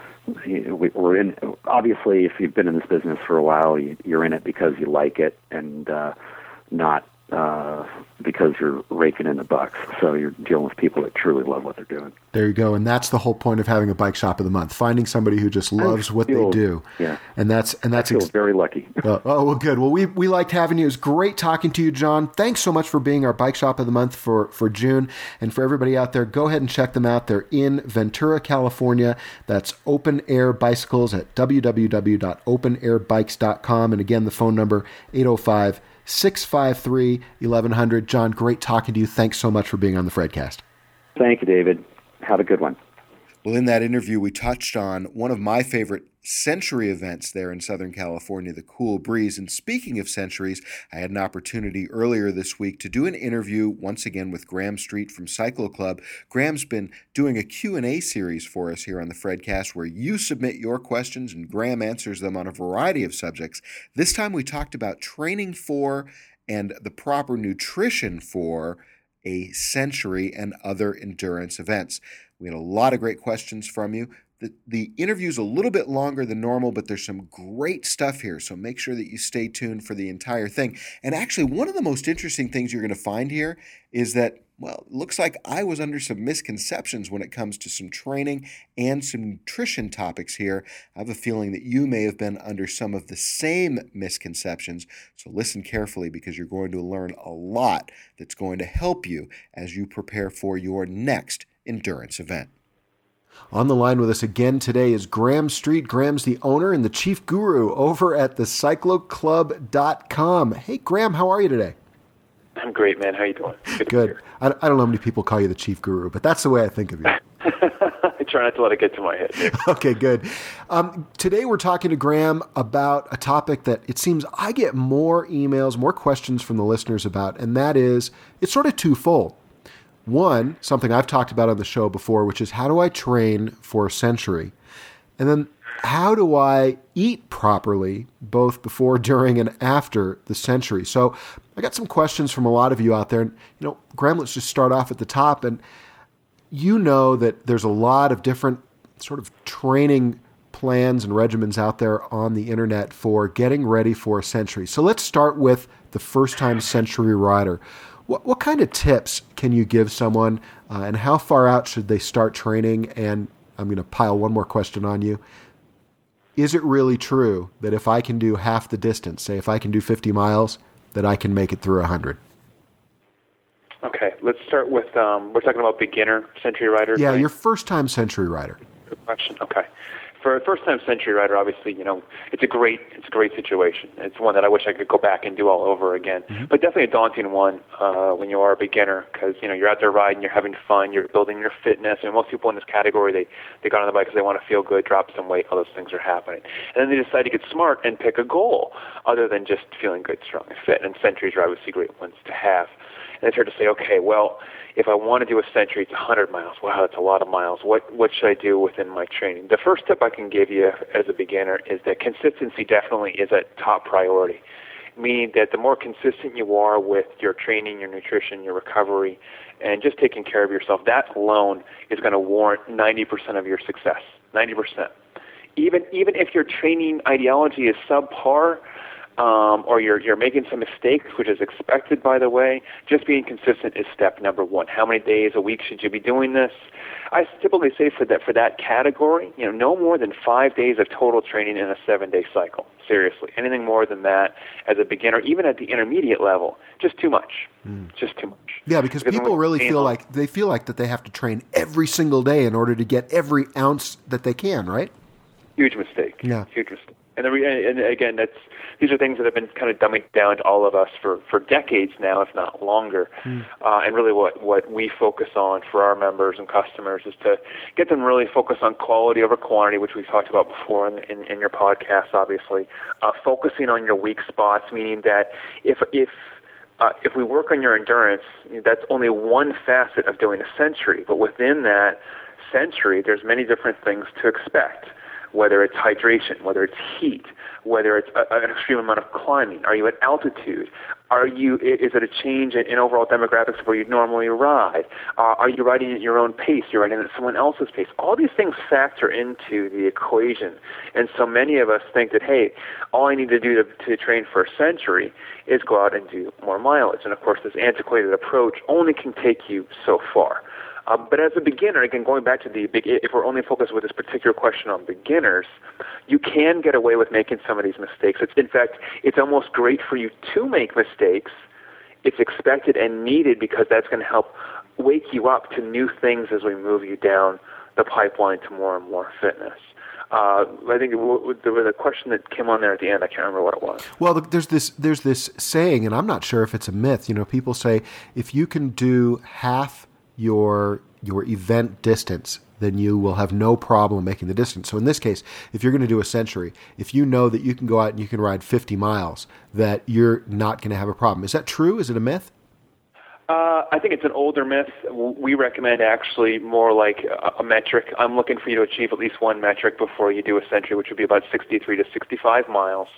S3: we, we're in. Obviously, if you've been in this business for a while, you, you're in it because you like it, and uh, not uh, because you're raking in the bucks. So you're dealing with people that truly love what they're doing.
S1: There you go. And that's the whole point of having a bike shop of the month, finding somebody who just loves what
S3: feel,
S1: they do.
S3: Yeah.
S1: And that's, and that's,
S3: I feel
S1: ex-
S3: very lucky.
S1: oh, oh, well, good. Well, we, we liked having you. It was great talking to you, John. Thanks so much for being our bike shop of the month for, for June. And for everybody out there, go ahead and check them out. They're in Ventura, California. That's Open Air Bicycles at w w w dot open air bikes dot com. And again, the phone number eight oh five, six five three, eleven hundred. John, great talking to you. Thanks so much for being on the Fredcast.
S3: Thank you, David. Have a good one.
S1: Well, in that interview, we touched on one of my favorite Century events there in Southern California, the Cool Breeze. And speaking of Centuries, I had an opportunity earlier this week to do an interview once again with Graham Street from Cycle Club. Graham's been doing a Q and A series for us here on the Fredcast where you submit your questions and Graham answers them on a variety of subjects. This time we talked about training for and the proper nutrition for a century and other endurance events. We had a lot of great questions from you. The, the interview's a little bit longer than normal, but there's some great stuff here, so make sure that you stay tuned for the entire thing. And actually, one of the most interesting things you're going to find here is that, well, it looks like I was under some misconceptions when it comes to some training and some nutrition topics here. I have a feeling that you may have been under some of the same misconceptions, so listen carefully because you're going to learn a lot that's going to help you as you prepare for your next endurance event. On the line with us again today is Graham Street. Graham's the owner and the chief guru over at the cyclo club dot com. Hey, Graham, how are you today?
S4: I'm great, man. How are you doing?
S1: Good. Good. I, I don't know how many people call you the chief guru, but that's the way I think of you.
S4: I try not to let it get to my head.
S1: Okay, good. Um, today we're talking to Graham about a topic that it seems I get more emails, more questions from the listeners about, and that is, it's sort of twofold. One, something I've talked about on the show before, which is how do I train for a century? And then how do I eat properly, both before, during, and after the century? So I got some questions from a lot of you out there. And, you know, Graham, let's just start off at the top. And you know that there's a lot of different sort of training plans and regimens out there on the internet for getting ready for a century. So let's start with the first-time century rider. What, what kind of tips can you give someone, uh, and how far out should they start training? And I'm going to pile one more question on you. Is it really true that if I can do half the distance, say if I can do fifty miles, that I can make it through one hundred?
S4: Okay, let's start with, um, we're talking about beginner century riders.
S1: Yeah,
S4: right?
S1: your first-time century rider.
S4: Good question. Okay. For a first-time century rider, obviously, you know, it's a great, it's a great situation. It's one that I wish I could go back and do all over again. Mm-hmm. But definitely a daunting one uh, when you are a beginner, because you know you're out there riding, you're having fun, you're building your fitness. And most people in this category, they they got on the bike because they want to feel good, drop some weight. All those things are happening, and then they decide to get smart and pick a goal other than just feeling good, strong, and fit. And centuries are obviously great ones to have. And they start to say, okay, well, if I want to do a century, it's one hundred miles. Wow, that's a lot of miles. What what should I do within my training? The first tip I can give you as a beginner is that consistency definitely is a top priority, meaning that the more consistent you are with your training, your nutrition, your recovery, and just taking care of yourself, that alone is going to warrant ninety percent of your success, ninety percent. Even even if your training ideology is subpar, Um, or you're you're making some mistakes, which is expected, by the way, just being consistent is step number one. How many days a week should you be doing this? I typically say for that for that category, you know, no more than five days of total training in a seven-day cycle. Seriously, anything more than that as a beginner, even at the intermediate level, just too much. Mm. Just too much.
S1: Yeah, because, because people really feel on, like they feel like that they have to train every single day in order to get every ounce that they can, right?
S4: Huge mistake.
S1: Yeah,
S4: huge mistake. And, the, and again, that's these are things that have been kind of dumbing down to all of us for, for decades now, if not longer. Mm. Uh, and really what, what we focus on for our members and customers is to get them really focus on quality over quantity, which we've talked about before in, in, in your podcast, obviously. Uh, focusing on your weak spots, meaning that if if uh, if we work on your endurance, that's only one facet of doing a century. But within that century, there's many different things to expect. Whether it's hydration, whether it's heat, whether it's a, an extreme amount of climbing. Are you at altitude? Are you? Is it a change in, in overall demographics of where you normally ride? Uh, are you riding at your own pace? You're riding at someone else's pace. All these things factor into the equation. And so many of us think that, hey, all I need to do to, to train for a century is go out and do more mileage. And, of course, this antiquated approach only can take you so far. Uh, but as a beginner, again, going back to the big, if we're only focused with this particular question on beginners, you can get away with making some of these mistakes. It's, in fact, it's almost great for you to make mistakes. It's expected and needed because that's going to help wake you up to new things as we move you down the pipeline to more and more fitness. Uh, I think it, there was a question that came on there at the end. I can't remember what it was.
S1: Well, there's this there's this saying, and I'm not sure if it's a myth. You know, people say if you can do half your your event distance, then you will have no problem making the distance. So in this case, if you're going to do a century, if you know that you can go out and you can ride fifty miles, that you're not going to have a problem. Is that true? Is it a myth?
S4: Uh, I think it's an older myth. We recommend actually more like a, a metric. I'm looking for you to achieve at least one metric before you do a century, which would be about sixty-three to sixty-five miles.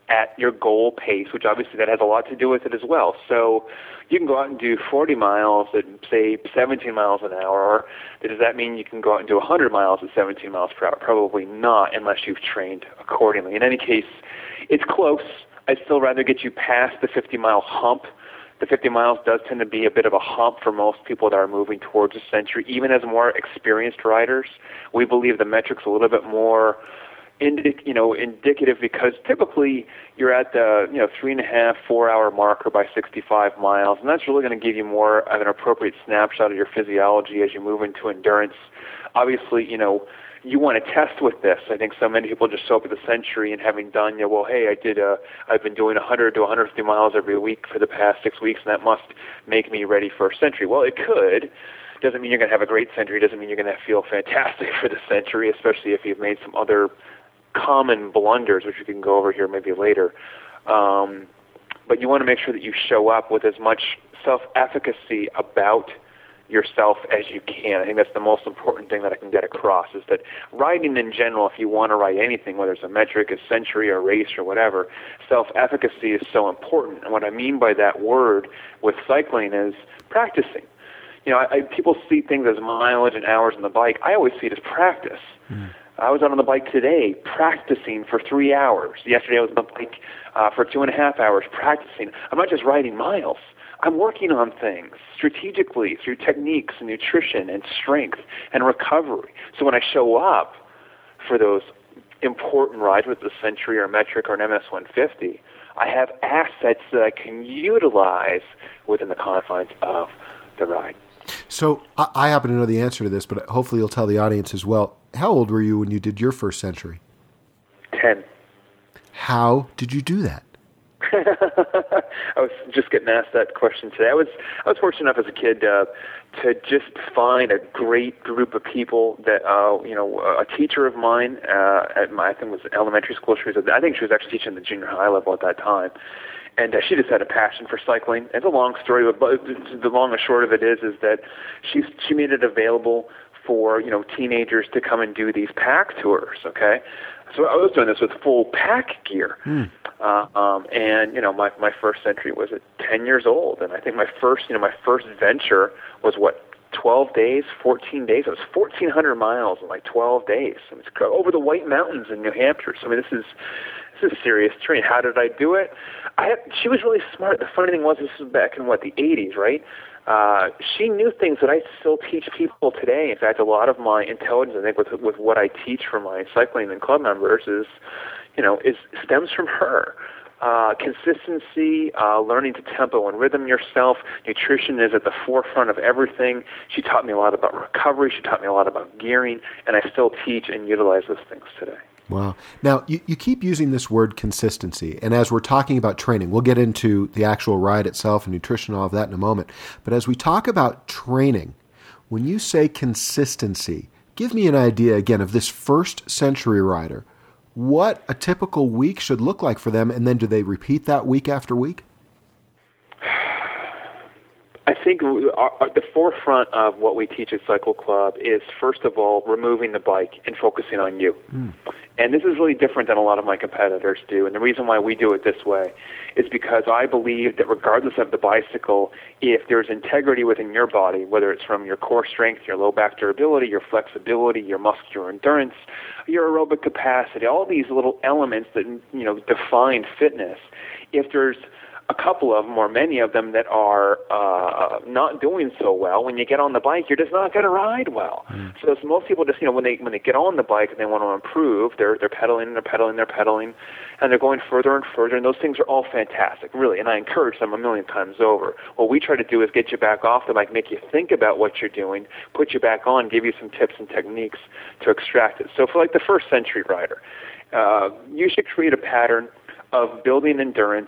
S4: at your goal pace, which obviously that has a lot to do with it as well. So you can go out and do forty miles at, say, seventeen miles an hour. Or does that mean you can go out and do one hundred miles at seventeen miles per hour? Probably not, unless you've trained accordingly. In any case, it's close. I'd still rather get you past the fifty-mile hump. The fifty miles does tend to be a bit of a hump for most people that are moving towards a century. Even as more experienced riders, we believe the metric's a little bit more Indic, you know, indicative, because typically you're at the, you know, three and a half, four hour marker by sixty-five miles, and that's really going to give you more of an appropriate snapshot of your physiology as you move into endurance. Obviously, you know, you want to test with this. I think so many people just show up at the century and having done, you know, well, hey, I did, uh, I've been doing one hundred to one hundred fifty miles every week for the past six weeks, and that must make me ready for a century. Well, it could. Doesn't mean you're going to have a great century. Doesn't mean you're going to feel fantastic for the century, especially if you've made some other common blunders, which we can go over here maybe later. Um, but you want to make sure that you show up with as much self-efficacy about yourself as you can. I think that's the most important thing that I can get across, is that riding in general, if you want to ride anything, whether it's a metric, a century, or a race, or whatever, self-efficacy is so important. And what I mean by that word with cycling is practicing. You know, I, I, people see things as mileage and hours on the bike. I always see it as practice. Mm. I was out on the bike today practicing for three hours. Yesterday I was on the bike uh, for two and a half hours practicing. I'm not just riding miles. I'm working on things strategically through techniques and nutrition and strength and recovery. So when I show up for those important rides with the Century or Metric or an M S one fifty, I have assets that I can utilize within the confines of the ride.
S1: So I happen to know the answer to this, but hopefully you'll tell the audience as well. How old were you when you did your first Century?
S4: Ten.
S1: How did you do that?
S4: I was just getting asked that question today. I was I was fortunate enough as a kid uh, to just find a great group of people that uh, you know a teacher of mine uh, at my I think it was elementary school. She was I think she was actually teaching the junior high level at that time. And uh, she just had a passion for cycling. It's a long story, but the long and short of it is, is that she she made it available for you know teenagers to come and do these pack tours. Okay, so I was doing this with full pack gear, mm. uh, um, and you know my my first Century was at ten years old, and I think my first you know my first venture was what twelve days, fourteen days. It was fourteen hundred miles in like twelve days. It was over the White Mountains in New Hampshire. So I mean, this is this is serious terrain. How did I do it? I had, she was really smart. The funny thing was, this was back in what the eighties, right? Uh, she knew things that I still teach people today. In fact, a lot of my intelligence, I think, with with what I teach for my cycling and club members is, you know, is stems from her. Uh, consistency, uh, learning to tempo and rhythm yourself. Nutrition is at the forefront of everything. She taught me a lot about recovery. She taught me a lot about gearing, and I still teach and utilize those things today.
S1: Wow. Now, you, you keep using this word consistency, and as we're talking about training, we'll get into the actual ride itself and nutrition, all of that in a moment. But as we talk about training, when you say consistency, give me an idea, again, of this first Century rider. What a typical week should look like for them, and then do they repeat that week after week?
S4: I think our, our, the forefront of what we teach at Cycle Club is, first of all, removing the bike and focusing on you. Mm. And this is really different than a lot of my competitors do. And the reason why we do it this way is because I believe that regardless of the bicycle, if there's integrity within your body, whether it's from your core strength, your low back durability, your flexibility, your muscular endurance, your aerobic capacity, all these little elements that, you know, define fitness, if there's a couple of them or many of them that are uh, not doing so well, when you get on the bike, you're just not going to ride well. Mm. So most people just, you know, when they when they get on the bike and they want to improve, they're they're pedaling and they're pedaling, they're pedaling, and they're going further and further, and those things are all fantastic, really, and I encourage them a million times over. What we try to do is get you back off the bike, make you think about what you're doing, put you back on, give you some tips and techniques to extract it. So for like the first Century rider, uh, you should create a pattern of building endurance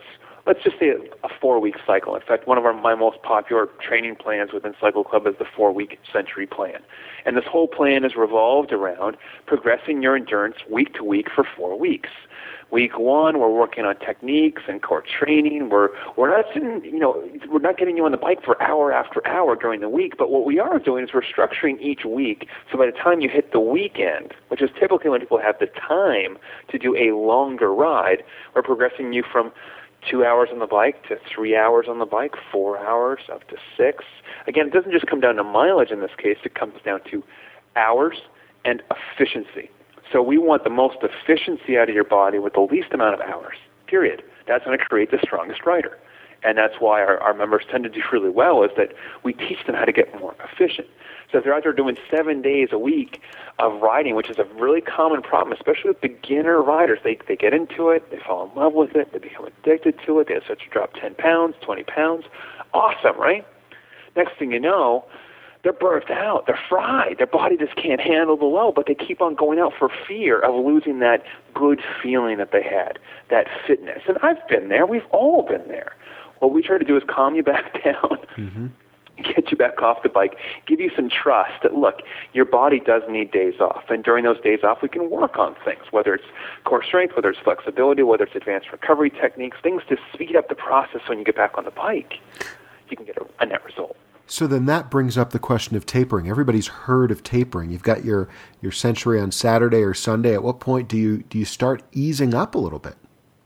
S4: let's just say a four-week cycle. In fact, one of our, my most popular training plans within Cycle Club is the four-week Century Plan. And this whole plan is revolved around progressing your endurance week to week for four weeks. Week one, we're working on techniques and core training. We're we're not sitting, you know, we're not getting you on the bike for hour after hour during the week. But what we are doing is we're structuring each week. So by the time you hit the weekend, which is typically when people have the time to do a longer ride, we're progressing you from two hours on the bike to three hours on the bike, four hours up to six. Again, it doesn't just come down to mileage in this case. It comes down to hours and efficiency. So we want the most efficiency out of your body with the least amount of hours, period. That's going to create the strongest rider. And that's why our, our members tend to do really well, is that we teach them how to get more efficient. So if they're out there doing seven days a week of riding, which is a really common problem, especially with beginner riders, they they get into it, they fall in love with it, they become addicted to it, they start to drop ten pounds, twenty pounds. Awesome, right? Next thing you know, they're burnt out, they're fried, their body just can't handle the load, but they keep on going out for fear of losing that good feeling that they had, that fitness. And I've been there, we've all been there. What we try to do is calm you back down, mm-hmm. get you back off the bike, give you some trust that, look, your body does need days off. And during those days off, we can work on things, whether it's core strength, whether it's flexibility, whether it's advanced recovery techniques, things to speed up the process when you get back on the bike. You can get a, a net result.
S1: So then that brings up the question of tapering. Everybody's heard of tapering. You've got your, your Century on Saturday or Sunday. At what point do you do you start easing up a little bit?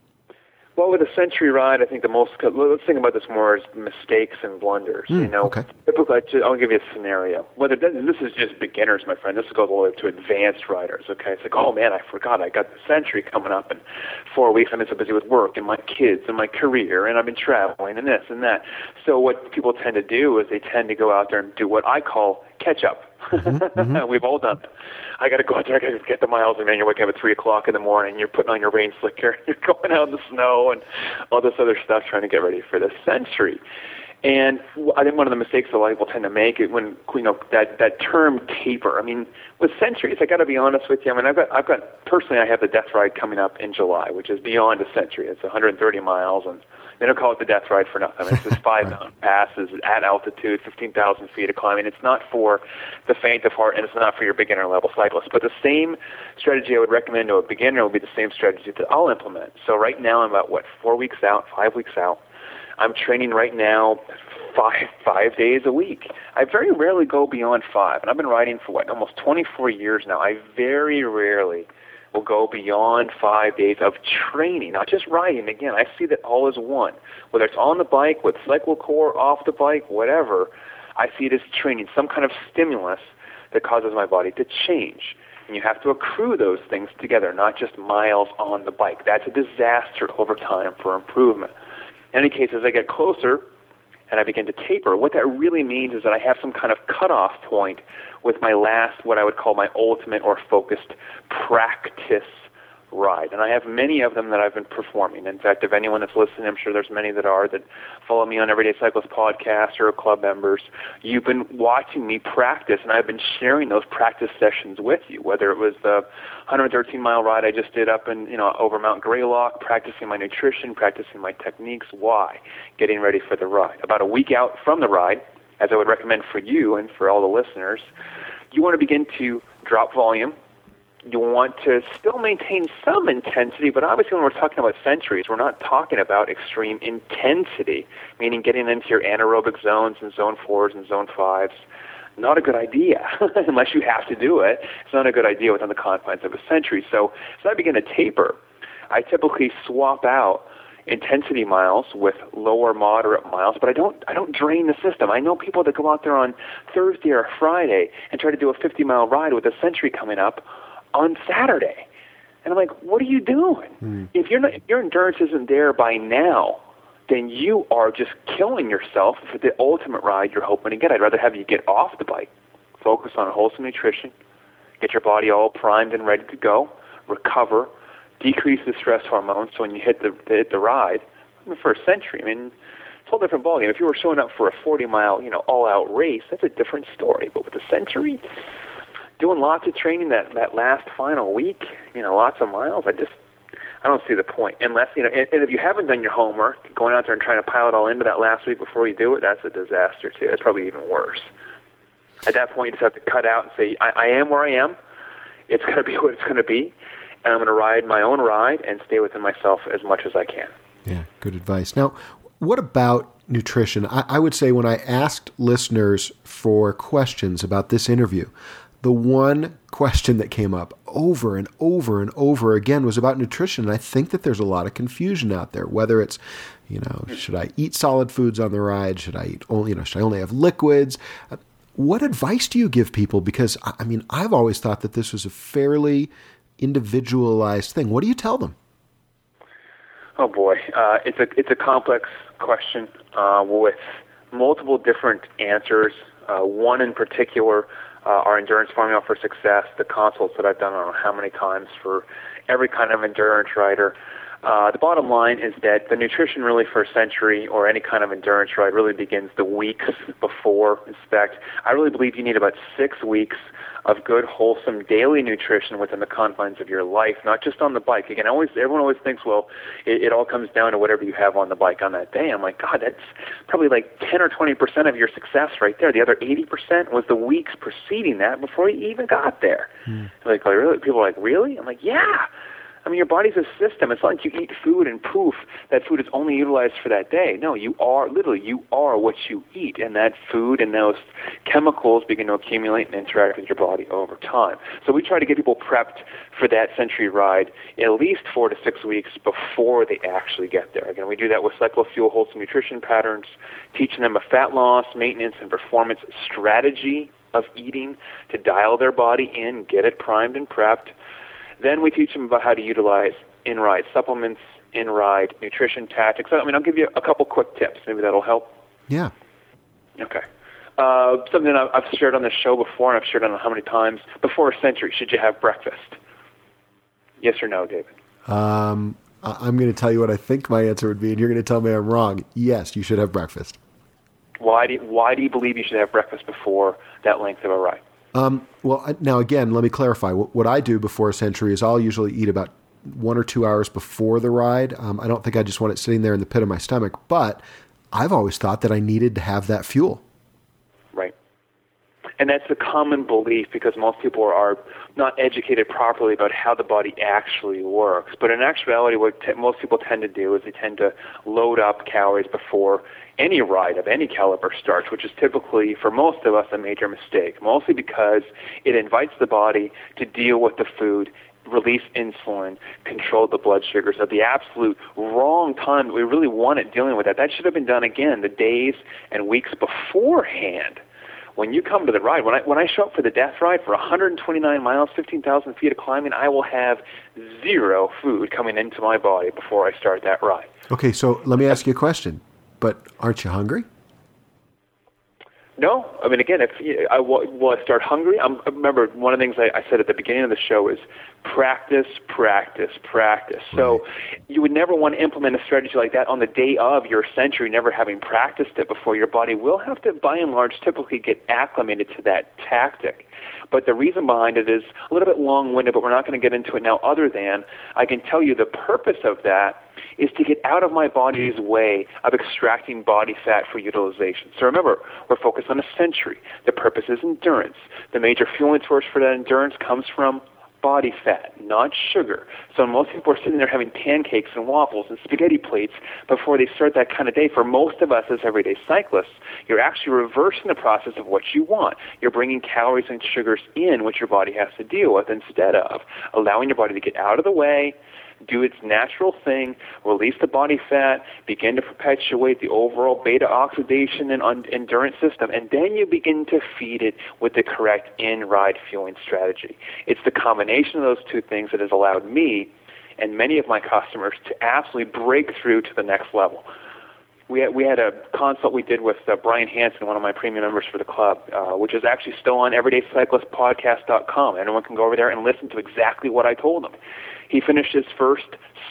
S4: Well, with a Century ride, I think the most, let's think about this more as mistakes and blunders. Mm, you know,
S1: okay.
S4: Typically, I'll give you a scenario. Whether this is just beginners, my friend. This goes all the way to advanced riders. Okay, it's like, oh man, I forgot I got the Century coming up in four weeks. I've been so busy with work and my kids and my career, and I've been traveling and this and that. So what people tend to do is they tend to go out there and do what I call catch up. Mm-hmm, mm-hmm. We've all done it. I got to go out there, I got to get the miles, and man, you're waking up at three o'clock in the morning, you're putting on your rain slicker, you're going out in the snow and all this other stuff trying to get ready for the Century. And I think one of the mistakes a lot of people tend to make is when, you know, that, that term taper. I mean, with Centuries, I got to be honest with you. I mean, I've got, I've got, personally, I have the Death Ride coming up in July, which is beyond a Century. It's one hundred thirty miles, and they don't call it the Death Ride for nothing. I mean, it's just five mountain passes at altitude, fifteen thousand feet of climbing. It's not for the faint of heart, and it's not for your beginner level cyclist. But the same strategy I would recommend to a beginner will be the same strategy that I'll implement. So right now, I'm about, what, four weeks out, five weeks out. I'm training right now five five days a week. I very rarely go beyond five, and I've been riding for, what, almost twenty-four years now. I very rarely will go beyond five days of training, not just riding. Again, I see that all as one. Whether it's on the bike, with CycleCore, off the bike, whatever, I see it as training, some kind of stimulus that causes my body to change. And you have to accrue those things together, not just miles on the bike. That's a disaster over time for improvement. In any case, as I get closer and I begin to taper, what that really means is that I have some kind of cutoff point with my last, what I would call my ultimate or focused practice ride. And I have many of them that I've been performing. In fact, if anyone that's listening, I'm sure there's many that are, that follow me on Everyday Cyclist podcast or are club members, you've been watching me practice, and I've been sharing those practice sessions with you, whether it was the one hundred thirteen mile ride I just did up in, you know, over Mount Greylock, practicing my nutrition, practicing my techniques. Why? Getting ready for the ride. About a week out from the ride, as I would recommend for you and for all the listeners, you want to begin to drop volume. You want to still maintain some intensity, but obviously when we're talking about Centuries, we're not talking about extreme intensity, meaning getting into your anaerobic zones and zone fours and zone fives. Not a good idea, unless you have to do it. It's not a good idea within the confines of a Century. So as I begin to taper, I typically swap out intensity miles with lower moderate miles, but I don't I don't drain the system. I know people that go out there on Thursday or Friday and try to do a fifty mile ride with a Century coming up on Saturday. And I'm like, what are you doing? Mm. If you're not, if your endurance isn't there by now, then you are just killing yourself for the ultimate ride you're hoping to get. I'd rather have you get off the bike, focus on wholesome nutrition, get your body all primed and ready to go, recover, decrease the stress hormones so when you hit the hit the ride, I mean, for a Century, I mean, it's a whole different ballgame. If you were showing up for a forty mile, you know, all-out race, that's a different story. But with a Century, doing lots of training that, that last final week, you know, lots of miles, I just, I don't see the point. Unless, you know, and, and if you haven't done your homework, going out there and trying to pile it all into that last week before you do it, that's a disaster too. That's probably even worse. At that point, you just have to cut out and say, I, I am where I am. It's going to be what it's going to be. And I'm going to ride my own ride and stay within myself as much as I can.
S1: Yeah, good advice. Now, what about nutrition? I, I would say when I asked listeners for questions about this interview, the one question that came up over and over and over again was about nutrition. And I think that there's a lot of confusion out there, whether it's, you know, should I eat solid foods on the ride? Should I eat only, you know, should I only have liquids? Uh, what advice do you give people? Because, I mean, I've always thought that this was a fairly individualized thing. What do you tell them?
S4: Oh boy, uh, it's a it's a complex question uh, with multiple different answers. Uh, one in particular, uh, our endurance formula for success, the consults that I've done, I don't know how many times for every kind of endurance rider. Uh, the bottom line is that the nutrition really for a century or any kind of endurance ride really begins the weeks before. In fact, I really believe you need about six weeks of good, wholesome daily nutrition within the confines of your life, not just on the bike. Again, always everyone always thinks, well, it, it all comes down to whatever you have on the bike on that day. I'm like, God, that's probably like ten or twenty percent of your success right there. The other eighty percent was the weeks preceding that before you even got there. Hmm. Like, like, really? People are like, really? I'm like, yeah. I mean, your body's a system. It's not like you eat food and poof, that food is only utilized for that day. No, you are, literally, you are what you eat, and that food and those chemicals begin to accumulate and interact with your body over time. So we try to get people prepped for that century ride at least four to six weeks before they actually get there. Again, we do that with CycloFuel wholesome nutrition patterns, teaching them a fat loss, maintenance, and performance strategy of eating to dial their body in, get it primed and prepped. Then we teach them about how to utilize in-ride supplements, in-ride nutrition tactics. I mean, I'll give you a couple quick tips. Maybe that'll help.
S1: Yeah.
S4: Okay. Uh, something I've shared on this show before, and I've shared on how many times. Before a century, should you have breakfast? Yes or no, David?
S1: Um, I'm going to tell you what I think my answer would be, and you're going to tell me I'm wrong. Yes, you should have breakfast.
S4: Why do you, why do you believe you should have breakfast before that length of a ride?
S1: Um, well, now again, let me clarify. What, what I do before a century is I'll usually eat about one or two hours before the ride. Um, I don't think I just want it sitting there in the pit of my stomach, but I've always thought that I needed to have that fuel.
S4: Right. And that's a common belief because most people are not educated properly about how the body actually works. But in actuality, what t- most people tend to do is they tend to load up calories before any ride of any caliber starts, which is typically, for most of us, a major mistake, mostly because it invites the body to deal with the food, release insulin, control the blood sugars at the absolute wrong time that we really wanted dealing with that. That should have been done, again, the days and weeks beforehand. When you come to the ride, when I when I show up for the death ride for one hundred twenty-nine miles, fifteen thousand feet of climbing, I will have zero food coming into my body before I start that ride.
S1: Okay, so let me ask you a question. But aren't you hungry?
S4: No. I mean, again, if I will I start hungry. I'm, remember, one of the things I, I said at the beginning of the show is practice, practice, practice. Right. So you would never want to implement a strategy like that on the day of your century, never having practiced it before. Your body will have to, by and large, typically get acclimated to that tactic. But the reason behind it is a little bit long-winded, but we're not going to get into it now, other than I can tell you the purpose of that is to get out of my body's way of extracting body fat for utilization. So remember, we're focused on a century. The purpose is endurance. The major fueling source for that endurance comes from body fat, not sugar. So most people are sitting there having pancakes and waffles and spaghetti plates before they start that kind of day. For most of us as everyday cyclists, you're actually reversing the process of what you want. You're bringing calories and sugars in, which your body has to deal with, instead of allowing your body to get out of the way, do its natural thing, release the body fat, begin to perpetuate the overall beta oxidation and un- endurance system, and then you begin to feed it with the correct in-ride fueling strategy. It's the combination of those two things that has allowed me and many of my customers to absolutely break through to the next level. We had, we had a consult we did with uh, Brian Hansen, one of my premium members for the club, uh, which is actually still on everyday cyclist podcast dot com. Anyone can go over there and listen to exactly what I told him. He finished his first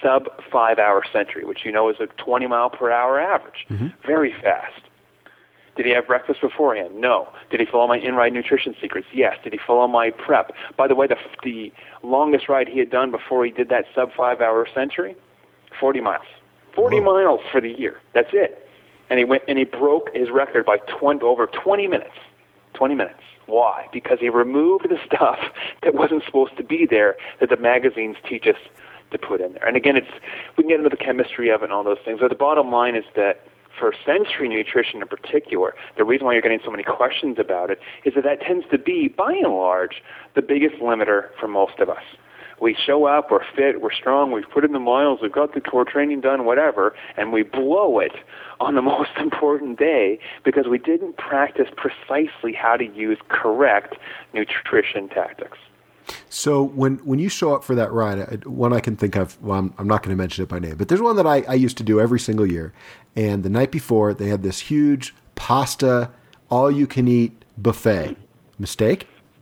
S4: sub-five-hour century, which you know is a twenty mile per hour average. Mm-hmm. Very fast. Did he have breakfast beforehand? No. Did he follow my in-ride nutrition secrets? Yes. Did he follow my prep? By the way, the, the longest ride he had done before he did that sub-five-hour Century, forty miles. forty Whoa. Miles for the year. That's it. And he went and he broke his record by twenty, over twenty minutes. twenty minutes. Why? Because he removed the stuff that wasn't supposed to be there that the magazines teach us to put in there. And again, it's we can get into the chemistry of it and all those things. But the bottom line is that for Century Nutrition in particular, the reason why you're getting so many questions about it is that that tends to be, by and large, the biggest limiter for most of us. We show up, we're fit, we're strong, we've put in the miles, we've got the core training done, whatever, and we blow it on the most important day because we didn't practice precisely how to use correct nutrition tactics.
S1: So when, when you show up for that ride, one I can think of, well, I'm, I'm not going to mention it by name, but there's one that I, I used to do every single year. And the night before, they had this huge pasta, all-you-can-eat buffet. Mistake?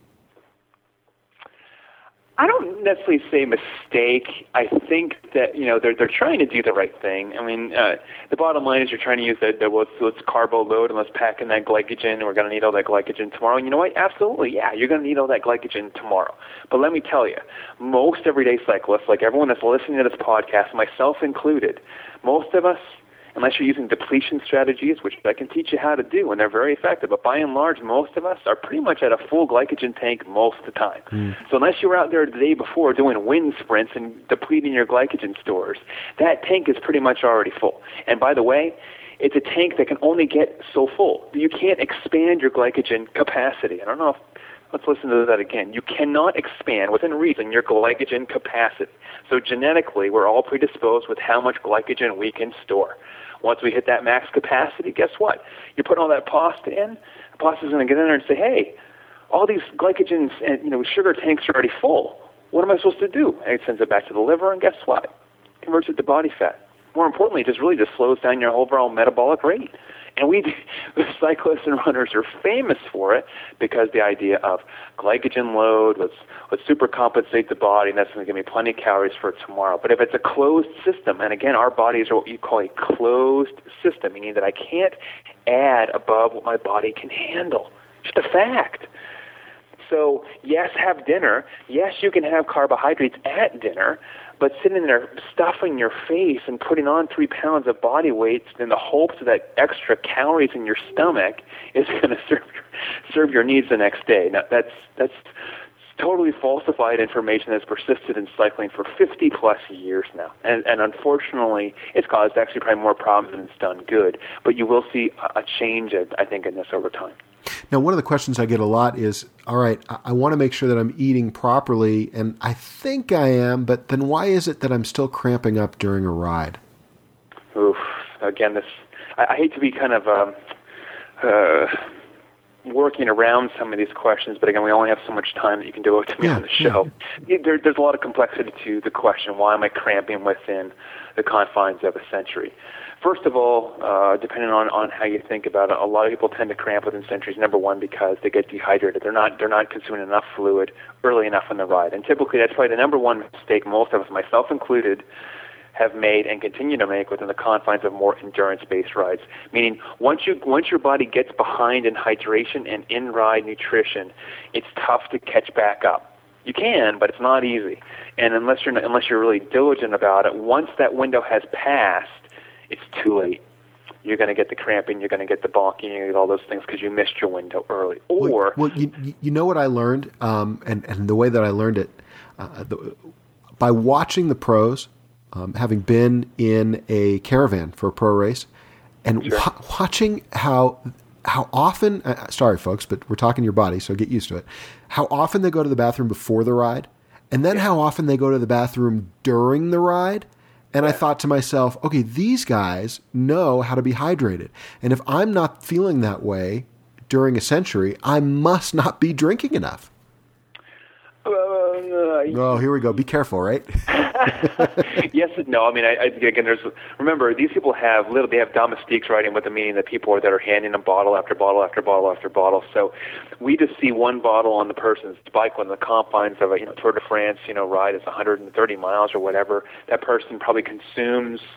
S4: I don't necessarily say mistake. I think that, you know, they're they're trying to do the right thing. I mean, uh, the bottom line is you're trying to use that, that let's, let's carbo load and let's pack in that glycogen, and we're going to need all that glycogen tomorrow. And you know what? Absolutely, yeah, you're going to need all that glycogen tomorrow. But let me tell you, most everyday cyclists, like everyone that's listening to this podcast, myself included, most of us, unless you're using depletion strategies, which I can teach you how to do, and they're very effective. But by and large, most of us are pretty much at a full glycogen tank most of the time. Mm. So unless you were out there the day before doing wind sprints and depleting your glycogen stores, that tank is pretty much already full. And by the way, it's a tank that can only get so full. You can't expand your glycogen capacity. I don't know if Let's listen to that again. You cannot expand, within reason, your glycogen capacity. So genetically, we're all predisposed with how much glycogen we can store. Once we hit that max capacity, guess what? You're putting all that pasta in, the pasta's going to get in there and say, hey, all these glycogens and you know sugar tanks are already full. What am I supposed to do? And it sends it back to the liver, and guess what? It converts it to body fat. More importantly, it just really just slows down your overall metabolic rate. And we, cyclists and runners, are famous for it because the idea of glycogen load, let's, let's supercompensate the body, and that's going to give me plenty of calories for tomorrow. But if it's a closed system, and again, our bodies are what you call a closed system, meaning that I can't add above what my body can handle. Just a fact. So, yes, have dinner. Yes, you can have carbohydrates at dinner, but sitting there stuffing your face and putting on three pounds of body weight in the hopes that extra calories in your stomach is going to serve your, serve your needs the next day. Now, that's that's totally falsified information that's persisted in cycling for fifty plus years now. And, and unfortunately, it's caused actually probably more problems than it's done good. But you will see a change, I think, in this over time.
S1: Now, one of the questions I get a lot is, all right, I, I want to make sure that I'm eating properly, and I think I am, but then why is it that I'm still cramping up during a ride?
S4: Oof. Again, this I, I hate to be kind of um, uh, working around some of these questions, but again, we only have so much time that you can do it to me yeah, on the show. Yeah. There, there's a lot of complexity to the question, why am I cramping within the confines of a Century? First of all, uh, depending on, on how you think about it, a lot of people tend to cramp within Centuries, number one, because they get dehydrated. They're not they're not consuming enough fluid early enough in the ride. And typically that's probably the number one mistake most of us, myself included, have made and continue to make within the confines of more endurance-based rides. Meaning once you once your body gets behind in hydration and in-ride nutrition, it's tough to catch back up. You can, but it's not easy. And unless you're unless you're really diligent about it, once that window has passed, it's too late. You're going to get the cramping, you're going to get the bonking, you're going to get all those things because you missed your window early. Or
S1: well, well you, you know what I learned, um, and and the way that I learned it, uh, the, by watching the pros, um, having been in a caravan for a pro race, and
S4: sure.
S1: wa- watching how how often. Uh, sorry, folks, but we're talking your body, so get used to it. How often they go to the bathroom before the ride, and then yeah. how often they go to the bathroom during the ride. And I thought to myself, okay, these guys know how to be hydrated. And if I'm not feeling that way during a Century, I must not be drinking enough.
S4: Uh, uh,
S1: oh, here we go. Be careful, right?
S4: Yes and no. I mean, I, I, again, there's remember these people have little. They have domestiques riding with them, meaning that people are that are handing them bottle after bottle after bottle after bottle. So we just see one bottle on the person's bike when the confines of a you know Tour de France you know ride is one hundred thirty miles or whatever. That person probably consumes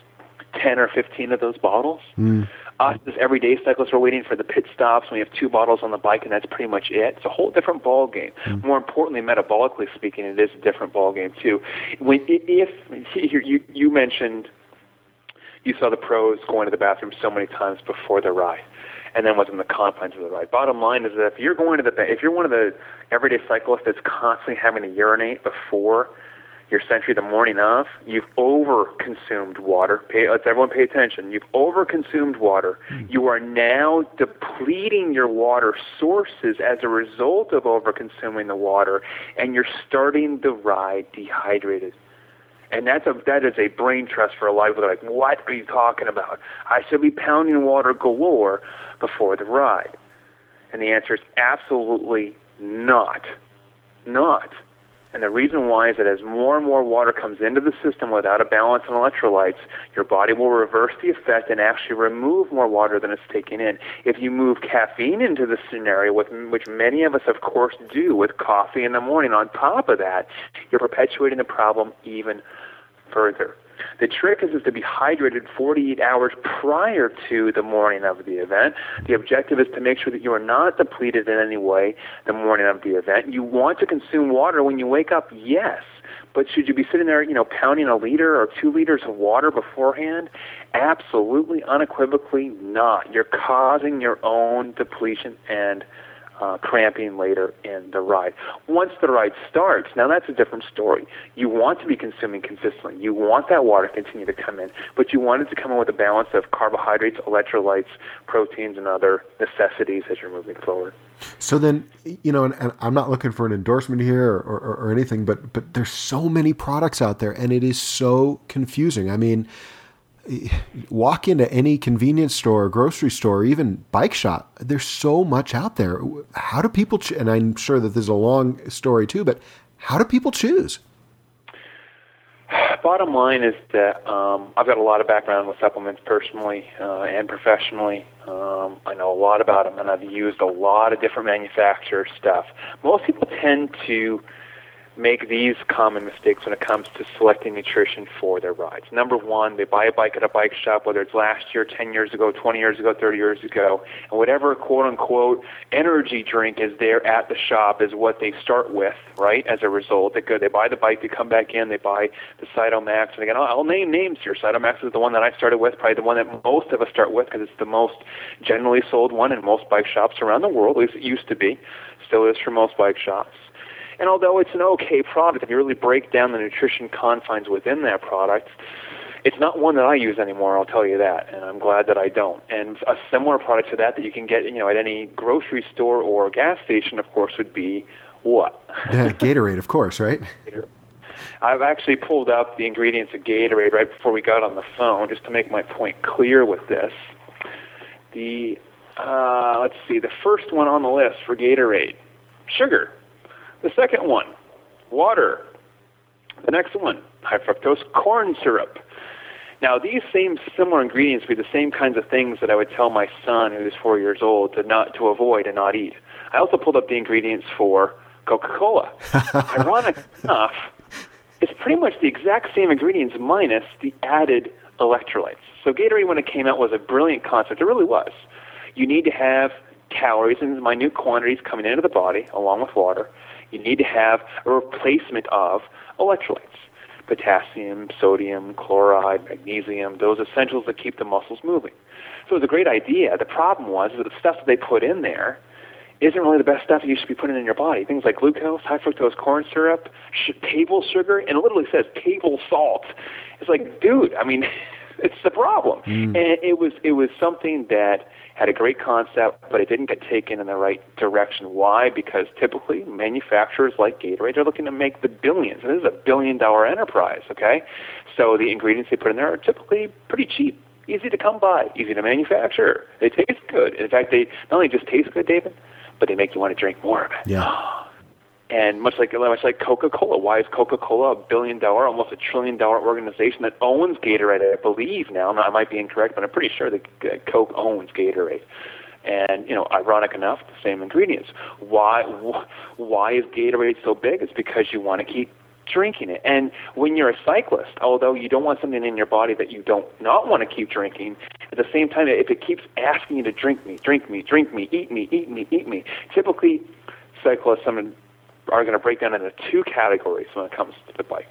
S4: ten or fifteen of those bottles.
S1: Mm.
S4: Us, as everyday cyclists, are waiting for the pit stops, and we have two bottles on the bike, and that's pretty much it. It's a whole different ball game. Mm. More importantly, metabolically speaking, it is a different ball game too. When if you you mentioned you saw the pros going to the bathroom so many times before the ride, and then within the confines of the ride. Bottom line is that if you're going to the if you're one of the everyday cyclists that's constantly having to urinate before your century the morning of, you've over-consumed water. Pay, let's everyone pay attention. You've over-consumed water. Mm. You are now depleting your water sources as a result of over-consuming the water, and you're starting the ride dehydrated. And that's a that is a brain trust for a lot of people. They're like, what are you talking about? I should be pounding water galore before the ride. And the answer is absolutely not. Not. And the reason why is that as more and more water comes into the system without a balance in electrolytes, your body will reverse the effect and actually remove more water than it's taking in. If you move caffeine into the scenario, which many of us, of course, do with coffee in the morning, on top of that, you're perpetuating the problem even further. The trick is, is to be hydrated forty-eight hours prior to the morning of the event. The objective is to make sure that you are not depleted in any way the morning of the event. You want to consume water when you wake up, yes. But should you be sitting there, you know, pounding a liter or two liters of water beforehand? Absolutely, unequivocally not. You're causing your own depletion and Uh, cramping later in the ride. Once the ride starts, now that's a different story. You want to be consuming consistently. You want that water to continue to come in, but you want it to come in with a balance of carbohydrates, electrolytes, proteins, and other necessities as you're moving forward.
S1: So then, you know, and, and I'm not looking for an endorsement here or, or, or anything, but but there's so many products out there, and it is so confusing. I mean, walk into any convenience store, grocery store, even bike shop. There's so much out there. How do people, cho- and I'm sure that there's a long story too, but how do people choose?
S4: Bottom line is that um, I've got a lot of background with supplements personally uh, and professionally. Um, I know a lot about them, and I've used a lot of different manufacturer stuff. Most people tend to make these common mistakes when it comes to selecting nutrition for their rides. Number one, they buy a bike at a bike shop, whether it's last year, ten years ago, twenty years ago, thirty years ago, and whatever quote-unquote energy drink is there at the shop is what they start with, right? As a result, they go, they buy the bike, they come back in, they buy the Cytomax, and again, I'll, I'll name names here. Cytomax is the one that I started with, probably the one that most of us start with because it's the most generally sold one in most bike shops around the world, at least it used to be, still is for most bike shops. And although it's an okay product, if you really break down the nutrition confines within that product, it's not one that I use anymore, I'll tell you that, and I'm glad that I don't. And a similar product to that that you can get, you know, at any grocery store or gas station, of course, would be what?
S1: Yeah, Gatorade, of course, right?
S4: I've actually pulled up the ingredients of Gatorade right before we got on the phone, just to make my point clear with this. The, uh, let's see, the first one on the list for Gatorade, sugar. The second one, water. The next one, high fructose corn syrup. Now, these same similar ingredients would be the same kinds of things that I would tell my son, who's four years old, to not to avoid and not eat. I also pulled up the ingredients for Coca-Cola. Ironic enough, it's pretty much the exact same ingredients minus the added electrolytes. So Gatorade, when it came out, was a brilliant concept. It really was. You need to have calories in minute quantities coming into the body, along with water. You need to have a replacement of electrolytes, potassium, sodium, chloride, magnesium, those essentials that keep the muscles moving. So it was a great idea. The problem was that the stuff that they put in there isn't really the best stuff you should be putting in your body. Things like glucose, high fructose corn syrup, sh- table sugar, and it literally says table salt. It's like, dude, I mean, it's the problem. Mm. And it was it was something that had a great concept, but it didn't get taken in the right direction. Why? Because typically manufacturers like Gatorade are looking to make the billions. And this is a billion-dollar enterprise, okay? So the ingredients they put in there are typically pretty cheap, easy to come by, easy to manufacture. They taste good. In fact, they not only just taste good, David, but they make you want to drink more of it.
S1: Yeah.
S4: And much like much like Coca-Cola, why is Coca-Cola a billion-dollar, almost a trillion-dollar organization that owns Gatorade? I believe now. I might be incorrect, but I'm pretty sure that Coke owns Gatorade. And you know, ironic enough, the same ingredients. Why? Why is Gatorade so big? It's because you want to keep drinking it. And when you're a cyclist, although you don't want something in your body that you don't not want to keep drinking, at the same time, if it keeps asking you to drink me, drink me, drink me, eat me, eat me, eat me, typically cyclists are going to break down into two categories when it comes to the bike.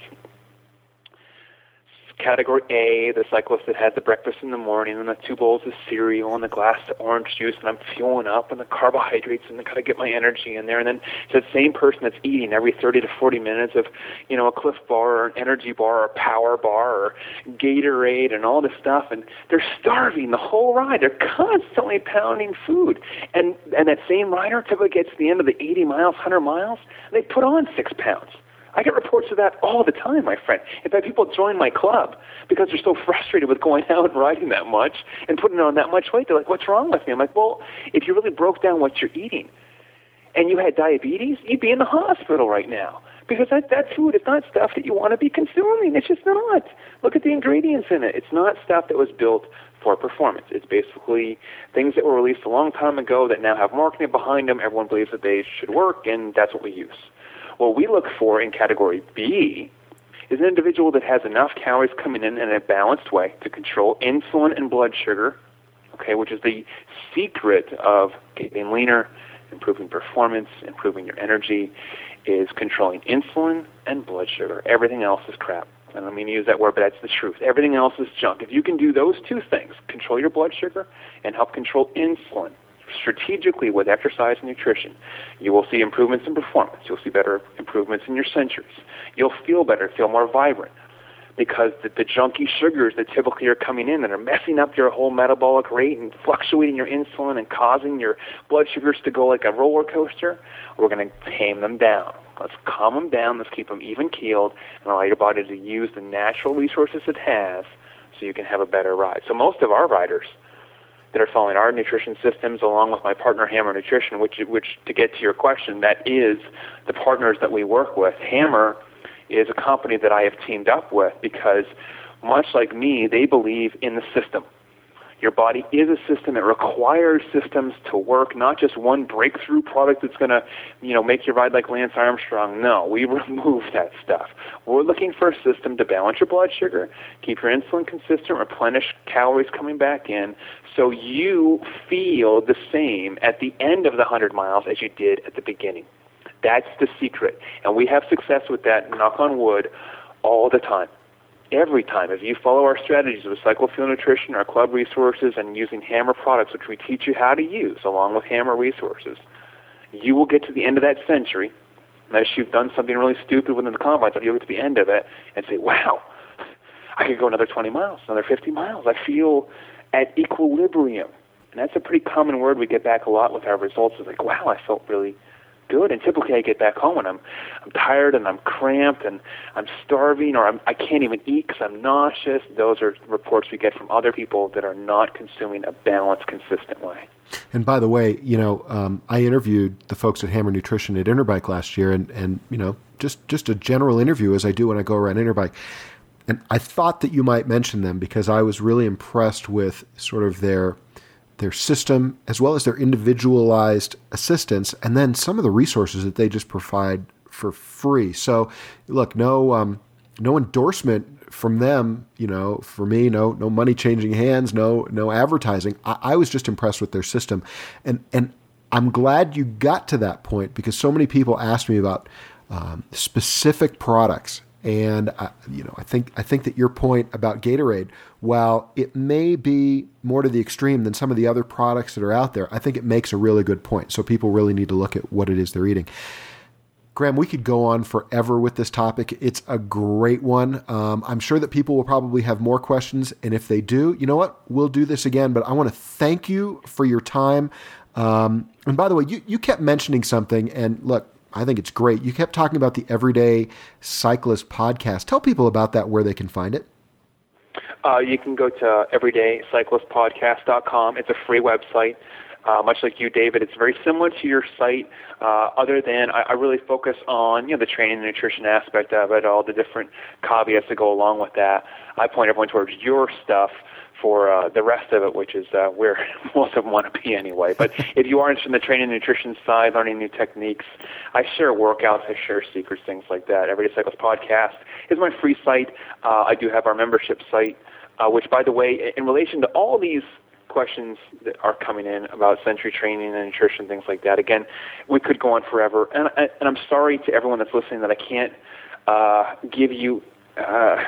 S4: Category A, the cyclist that had the breakfast in the morning and the two bowls of cereal and the glass of orange juice, and I'm fueling up and the carbohydrates and I got to get my energy in there. And then it's the same person that's eating every thirty to forty minutes of, you know, a Cliff Bar or an energy bar or a Power Bar or Gatorade and all this stuff, and they're starving the whole ride. They're constantly pounding food. And and that same rider typically gets to the end of the eighty miles, one hundred miles, and they put on six pounds. I get reports of that all the time, my friend. In fact, people join my club because they're so frustrated with going out and riding that much and putting on that much weight. They're like, what's wrong with me? I'm like, well, if you really broke down what you're eating and you had diabetes, you'd be in the hospital right now because that, that food is not stuff that you want to be consuming. It's just not. Look at the ingredients in it. It's not stuff that was built for performance. It's basically things that were released a long time ago that now have marketing behind them. Everyone believes that they should work, and that's what we use. What we look for in category B is an individual that has enough calories coming in in a balanced way to control insulin and blood sugar, okay, which is the secret of getting leaner, improving performance, improving your energy, is controlling insulin and blood sugar. Everything else is crap. I don't mean to use that word, but that's the truth. Everything else is junk. If you can do those two things, control your blood sugar and help control insulin, strategically with exercise and nutrition, you will see improvements in performance. You'll see better improvements in your centuries. You'll feel better, feel more vibrant, because the, the junky sugars that typically are coming in that are messing up your whole metabolic rate and fluctuating your insulin and causing your blood sugars to go like a roller coaster, we're going to tame them down. Let's calm them down. Let's keep them even keeled and allow your body to use the natural resources it has so you can have a better ride. So most of our riders that are following our nutrition systems along with my partner Hammer Nutrition, which, which to get to your question, that is the partners that we work with. Hammer is a company that I have teamed up with because, much like me, they believe in the system. Your body is a system. It requires systems to work, not just one breakthrough product that's going to, you know, make you ride like Lance Armstrong. No, we remove that stuff. We're looking for a system to balance your blood sugar, keep your insulin consistent, replenish calories coming back in, so you feel the same at the end of the one hundred miles as you did at the beginning. That's the secret. And we have success with that, knock on wood, all the time. Every time, if you follow our strategies with Cyclo-Fuel Nutrition, our club resources, and using Hammer products, which we teach you how to use along with Hammer resources, you will get to the end of that century, unless you've done something really stupid within the combine, but you'll get to the end of it and say, wow, I could go another twenty miles, another fifty miles. I feel at equilibrium. And that's a pretty common word we get back a lot with our results. It's like, wow, I felt really good. And typically I get back home and I'm I'm tired and I'm cramped and I'm starving or I'm, I can't even eat because I'm nauseous. Those are reports we get from other people that are not consuming a balanced, consistent way.
S1: And by the way, you know, um, I interviewed the folks at Hammer Nutrition at Interbike last year, and, and you know, just, just a general interview as I do when I go around Interbike. And I thought that you might mention them because I was really impressed with sort of their their system as well as their individualized assistance, and then some of the resources that they just provide for free. So, look, no um, no endorsement from them, you know, for me, no no money changing hands, no no advertising. I, I was just impressed with their system, and and I'm glad you got to that point because so many people asked me about um, specific products. And uh, you know, I think I think that your point about Gatorade, while it may be more to the extreme than some of the other products that are out there, I think it makes a really good point. So people really need to look at what it is they're eating. Graham, we could go on forever with this topic. It's a great one. Um, I'm sure that people will probably have more questions, and if they do, you know what? We'll do this again. But I want to thank you for your time. Um, and by the way, you you kept mentioning something, and look, I think it's great. You kept talking about the Everyday Cyclist podcast. Tell people about that, where they can find it.
S4: Uh, you can go to everyday cyclist podcast dot com. It's a free website. Uh, much like you, David, it's very similar to your site, uh, other than I, I really focus on, you know, the training and nutrition aspect of it, all the different caveats that go along with that. I point everyone towards your stuff for uh, the rest of it, which is uh, where most of them want to be anyway. But if you are interested in the training and nutrition side, learning new techniques, I share workouts, I share secrets, things like that. Everyday Cyclist Podcast is my free site. Uh, I do have our membership site, uh, which, by the way, in relation to all these questions that are coming in about Century training and nutrition, things like that, again, we could go on forever. And, and I'm sorry to everyone that's listening that I can't uh, give you uh,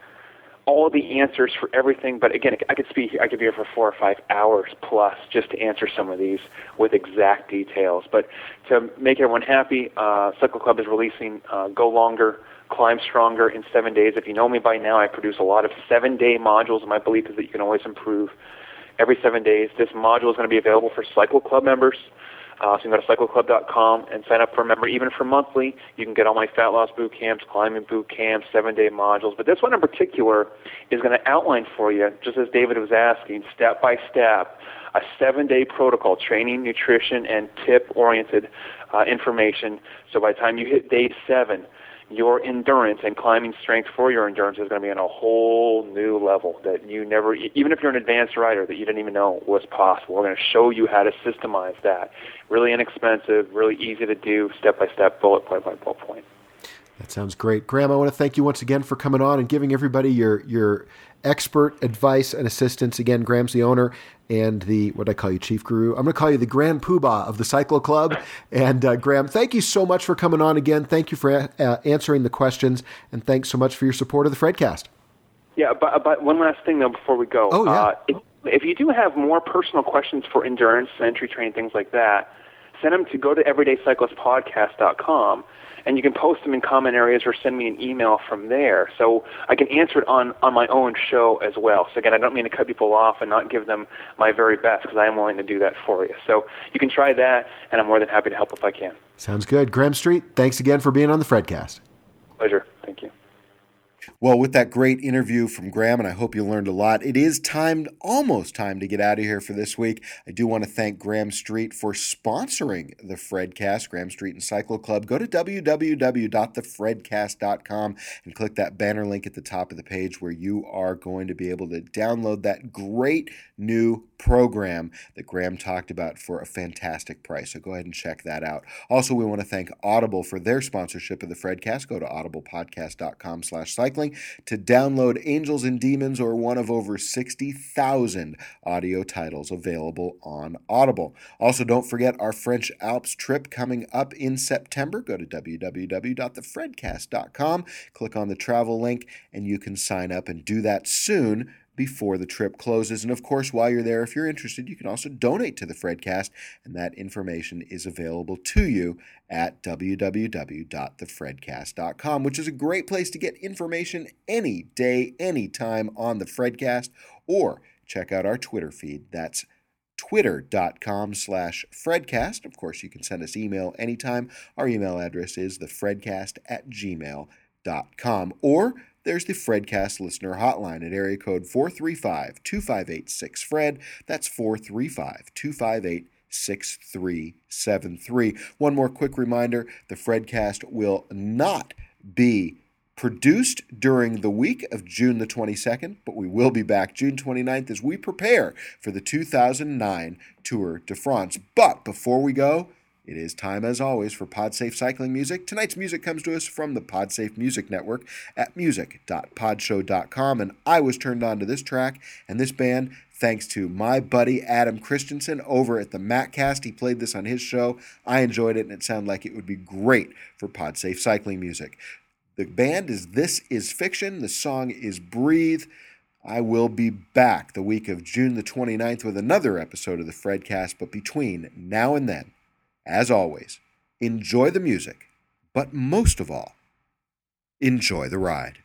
S4: all the answers for everything, but again, I could speak, I could be here for four or five hours plus just to answer some of these with exact details. But to make everyone happy, uh, Cycle Club is releasing uh, Go Longer, Climb Stronger in seven days. If you know me by now, I produce a lot of seven-day modules, and my belief is that you can always improve every seven days. This module is going to be available for Cycle Club members. Uh, so you can go to cycle club dot com and sign up for a member. Even for monthly, you can get all my fat loss boot camps, climbing boot camps, seven-day modules. But this one in particular is going to outline for you, just as David was asking, step by step, a seven-day protocol, training, nutrition, and tip-oriented uh, information. So by the time you hit day seven, your endurance and climbing strength for your endurance is going to be on a whole new level that you never, even if you're an advanced rider, that you didn't even know was possible. We're going to show you how to systemize that. Really inexpensive, really easy to do, step-by-step, bullet point by bullet point.
S1: That sounds great. Graham, I want to thank you once again for coming on and giving everybody your your expert advice and assistance. Again, Graham's the owner and the, what do I call you, Chief Guru? I'm going to call you the Grand Poobah of the Cycle Club. And uh, Graham, thank you so much for coming on again. Thank you for uh, answering the questions, and thanks so much for your support of the Fredcast.
S4: Yeah, but, but one last thing, though, before we go.
S1: Oh, yeah.
S4: Uh, if, if you do have more personal questions for endurance, entry training, things like that, send them to go to everyday cyclist podcast dot com. And you can post them in comment areas or send me an email from there. So I can answer it on, on my own show as well. So again, I don't mean to cut people off and not give them my very best, because I am willing to do that for you. So you can try that, and I'm more than happy to help if I can.
S1: Sounds good. Graham Street, thanks again for being on the Fredcast.
S4: Pleasure. Thank you.
S1: Well, with that great interview from Graham, and I hope you learned a lot, it is time, almost time to get out of here for this week. I do want to thank Graham Street for sponsoring the Fredcast, Graham Street and Cycle Club. Go to w w w dot the fredcast dot com and click that banner link at the top of the page where you are going to be able to download that great new program that Graham talked about for a fantastic price. So go ahead and check that out. Also, we want to thank Audible for their sponsorship of the Fredcast. Go to audible podcast dot com slash cycling to download Angels and Demons, or one of over sixty thousand audio titles available on Audible. Also, don't forget our French Alps trip coming up in September. Go to w w w dot the fredcast dot com, click on the travel link, and you can sign up and do that soon before the trip closes. And of course, while you're there, if you're interested, you can also donate to the Fredcast, and that information is available to you at w w w dot the fredcast dot com, which is a great place to get information any day, any time on the Fredcast, or check out our Twitter feed. That's twitter dot com slash Fredcast. Of course, you can send us email anytime. Our email address is the fredcast at gmail dot com, or there's the Fredcast listener hotline at area code four three five, two five eight, six, F R E D. That's four three five, two five eight, six three seven three. One more quick reminder, the Fredcast will not be produced during the week of June the twenty-second, but we will be back June twenty-ninth as we prepare for the two thousand nine Tour de France. But before we go, it is time, as always, for PodSafe Cycling Music. Tonight's music comes to us from the PodSafe Music Network at music dot podshow dot com, and I was turned on to this track and this band thanks to my buddy Adam Christensen over at the Mattcast. He played this on his show. I enjoyed it, and it sounded like it would be great for PodSafe Cycling Music. The band is This Is Fiction. The song is Breathe. I will be back the week of June the twenty-ninth with another episode of the Fredcast, but between now and then, as always, enjoy the music, but most of all, enjoy the ride.